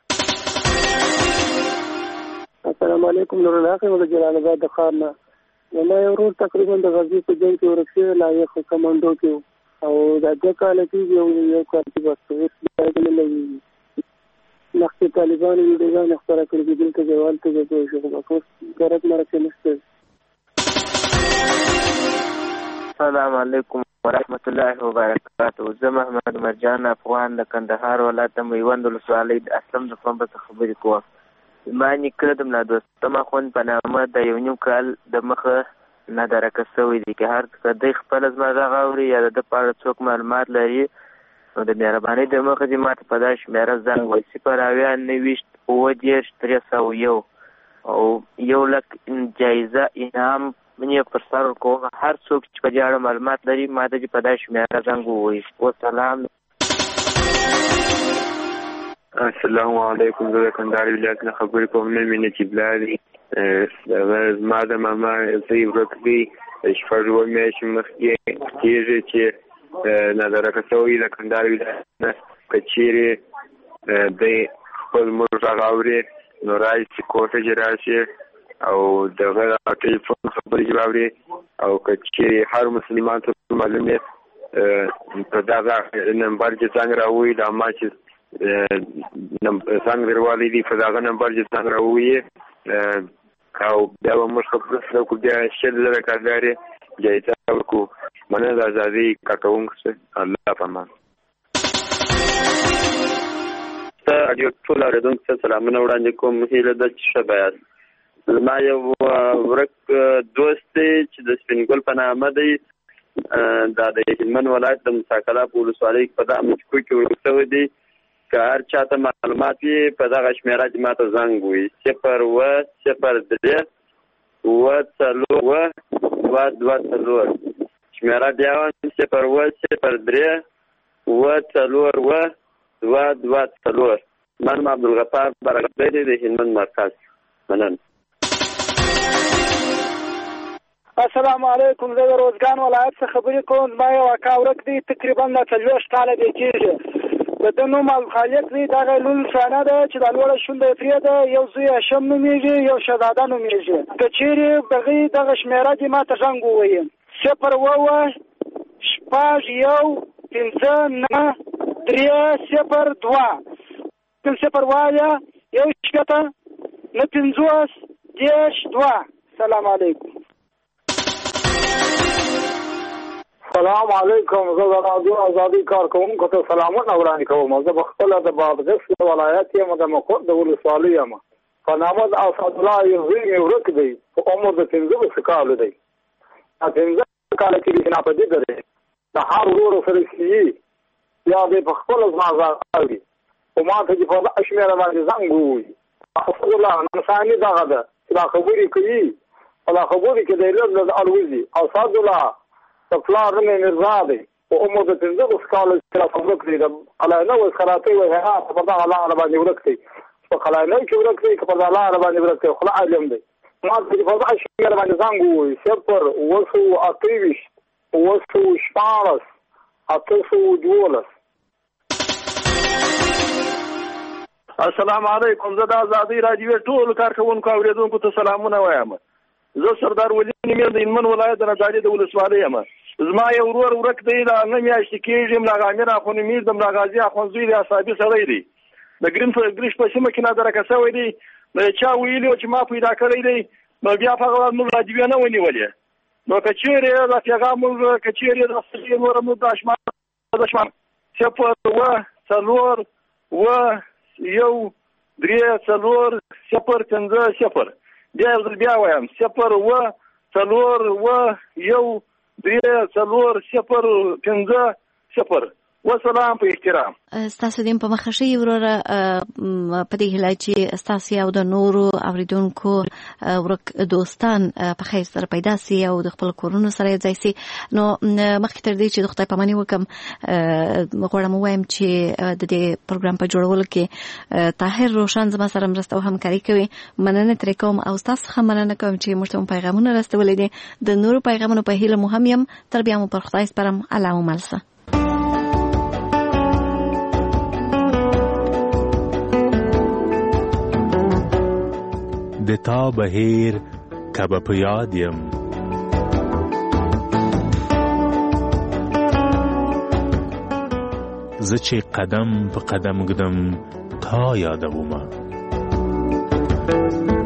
السلام علیکم. نور الله خیر ول جلال آباد د ښار نه. ما یو ورور تقریبا د غزني په جنګ کې ورک شوی، لایق کمانډو کې او دا 2 کاله کېږي یو کال کې بس هېڅ باید نه لګېږي. مخکې طالبانو ویډیوګانې خپاره کړي دي، دلته دیوال ته ځای شو، خو اوس ګرد مرکې نشته. السلام علیکم ورحمت الله وبرکاته. زه محمد مرجان افغان د کندهار ولایت د میوند ولسوالۍ د اسلم د پمبه څخه خبرې کوم. ما نیکه د ملا دوستم اخوند په نامه د یو نیم کال د مخه نادرکه شوی دی که هر کدی خپل زما دغه اوري یا د په اړه څوک معلومات لري نو د مهرباني د مخه دې ماته په دا شمیره زنګ وایي 0-9-301 او 1 لک جایزه انعام منې پر سر کوم. هر څوک چې په دې اړه معلومات لري ماته دې په دا شمیره زنګ ووایي. والسلام. السلام علیکم. زه د کندهار ولایت نه خبرې کوم. نوم مې نجیب الله دی. زما د ماما زوی ورک دی. شپږ میاشتې مخکې کېږي چې نادرکه شوی د کندهار ولایت نه که چیرې دی خپل موږ غږ اوري نو راشي کور ته چې راشي او دغه ټلیفون خبرې چې واوري او که چیرې هر مسلمان ته معلوم دی په دغه نمبر چې څنګه راووي دا ما چې څنګه دروالی دی په دغه نمبر چې څنګه راووي او بیا به موږ خبرې وکړو. بیا 100,000 کارګارې جایزه ورکړو. مننه د ازادۍ کارکوونکو څخه. الله پامان. راډیو ټول اورېدونکو ته سلامونه وړاندې کوم. هیله ده چې ښه به یاست. زما یو ورک دوست دی چې د سپین ګل په نامه دی. دا د هلمند ولایت د مساکله په ولسوالۍ په دغه مچکو کې ورک شوی دی. که هر چا ته معلومات وي په دغه شمېره چې ما ته زنګ ووایي 0-0-3-2-2-4 شمېره بیا وایم 0-0-3-2-2-4 من عبدالغفار برغبی دی د هلمند مرکز. مننه. السلام علیکم. زه د روزګان ولایت څخه خبرې کوم. زما یو اکا ورک دی تقریبا 40 کاله دی کېږي. د ده نوم خالق دی. دغه لون شانه ده چې د لوړه شونډه یې پرې ده. یو زوی هشم نومېږي، یو شهزاده نومېږي. که چیرې دغه شمېره دې ما ته زنګ ووایي 0-9-5-9-3-0-2 وایه 1-9-50-2. سلام علیکم. سلام علیکم. زه د راډیو ازادي کارکوونکو ته سلامونه وړاندې کوم. زه په خپله د بادغیس ولایت یم، د مقر د ولسوالۍ یم. په نامه د اسد الله یو زوی مې ورک دی. په عمر د 15 کالو دی. دا 15 کاله کې چې ناپدیده دی. د هر ورور سره کېږي یا دی په خپله زما غږ اوري. خو ما ته چې په دغه شمېره باندې زنګ ووایي. اسد الله نمساني دغه ده چې دا خبرې کوي په دا خبرې کې دی لږ الوځي. اسد الله د پلار نوم یې مرزا دی. په عمر د 15 کالو چې را ورک دی. د قلعهنو خراتۍ وایي هغه په دغه لاره باندې ورک دی. په قلعهنو کې ورک دی که په دغه لاره باندې ورک دی. خو علم دی. ما ته چې په دغه شمېره باندې زنګ ووایي 0-8-8-12. السلام علیکم. زه د ازادۍ راډیو ټول کارکوونکو اورېدونکو ته سلامونه وایم. زه سردار ولی نومېږم د هلمند ولایت د نادعلي د ولسوالۍ یم. زما یو ورور ورک دی. د 9 میاشتې کېږي. ملا امیر اخو نومېږي. د ملا غازي اخوندزوی دی. اصحابي سړی دی. د ګریش په سیمه کې نادرکه شوی دی. نو چا ویلي چې ما پیدا کړی دی نو بیا په هغه موږ راډیو نه ونیولې. نو که چیرې دا پیغام موږ که چیرې د خپلې نور موږ د اشمان 0-4-1-3-4-0-50 بیا وایم 0 و 4 و 1 2 4 0 5 0 وسلام په احترام. ستاسو دیم په مخه شي وروره په دې هیله چې ستاسو او د نورو اوریدونکو ورک دوستان په خیر سره پیدا سي او د خپل کورونو سره ځای سي. نو مخکې تر دې چې د خدای پاماني وکم غواړم وایم چې د دې پروګرام په جوړولو کې طاهر روشن زما سره مرسته او همکاري کوي. مننه ترې کوم او ستاسو څخه مننه کوم چې موږ ته پیغامونه راستولې دي. د نورو پیغامونو په هیله مو هم یم. تر بیا مو پر خدای سپارم. الله مو مل شه. د تا بهیر کبه په یاد یم زه چې قدم په قدم ګدم تا یادومه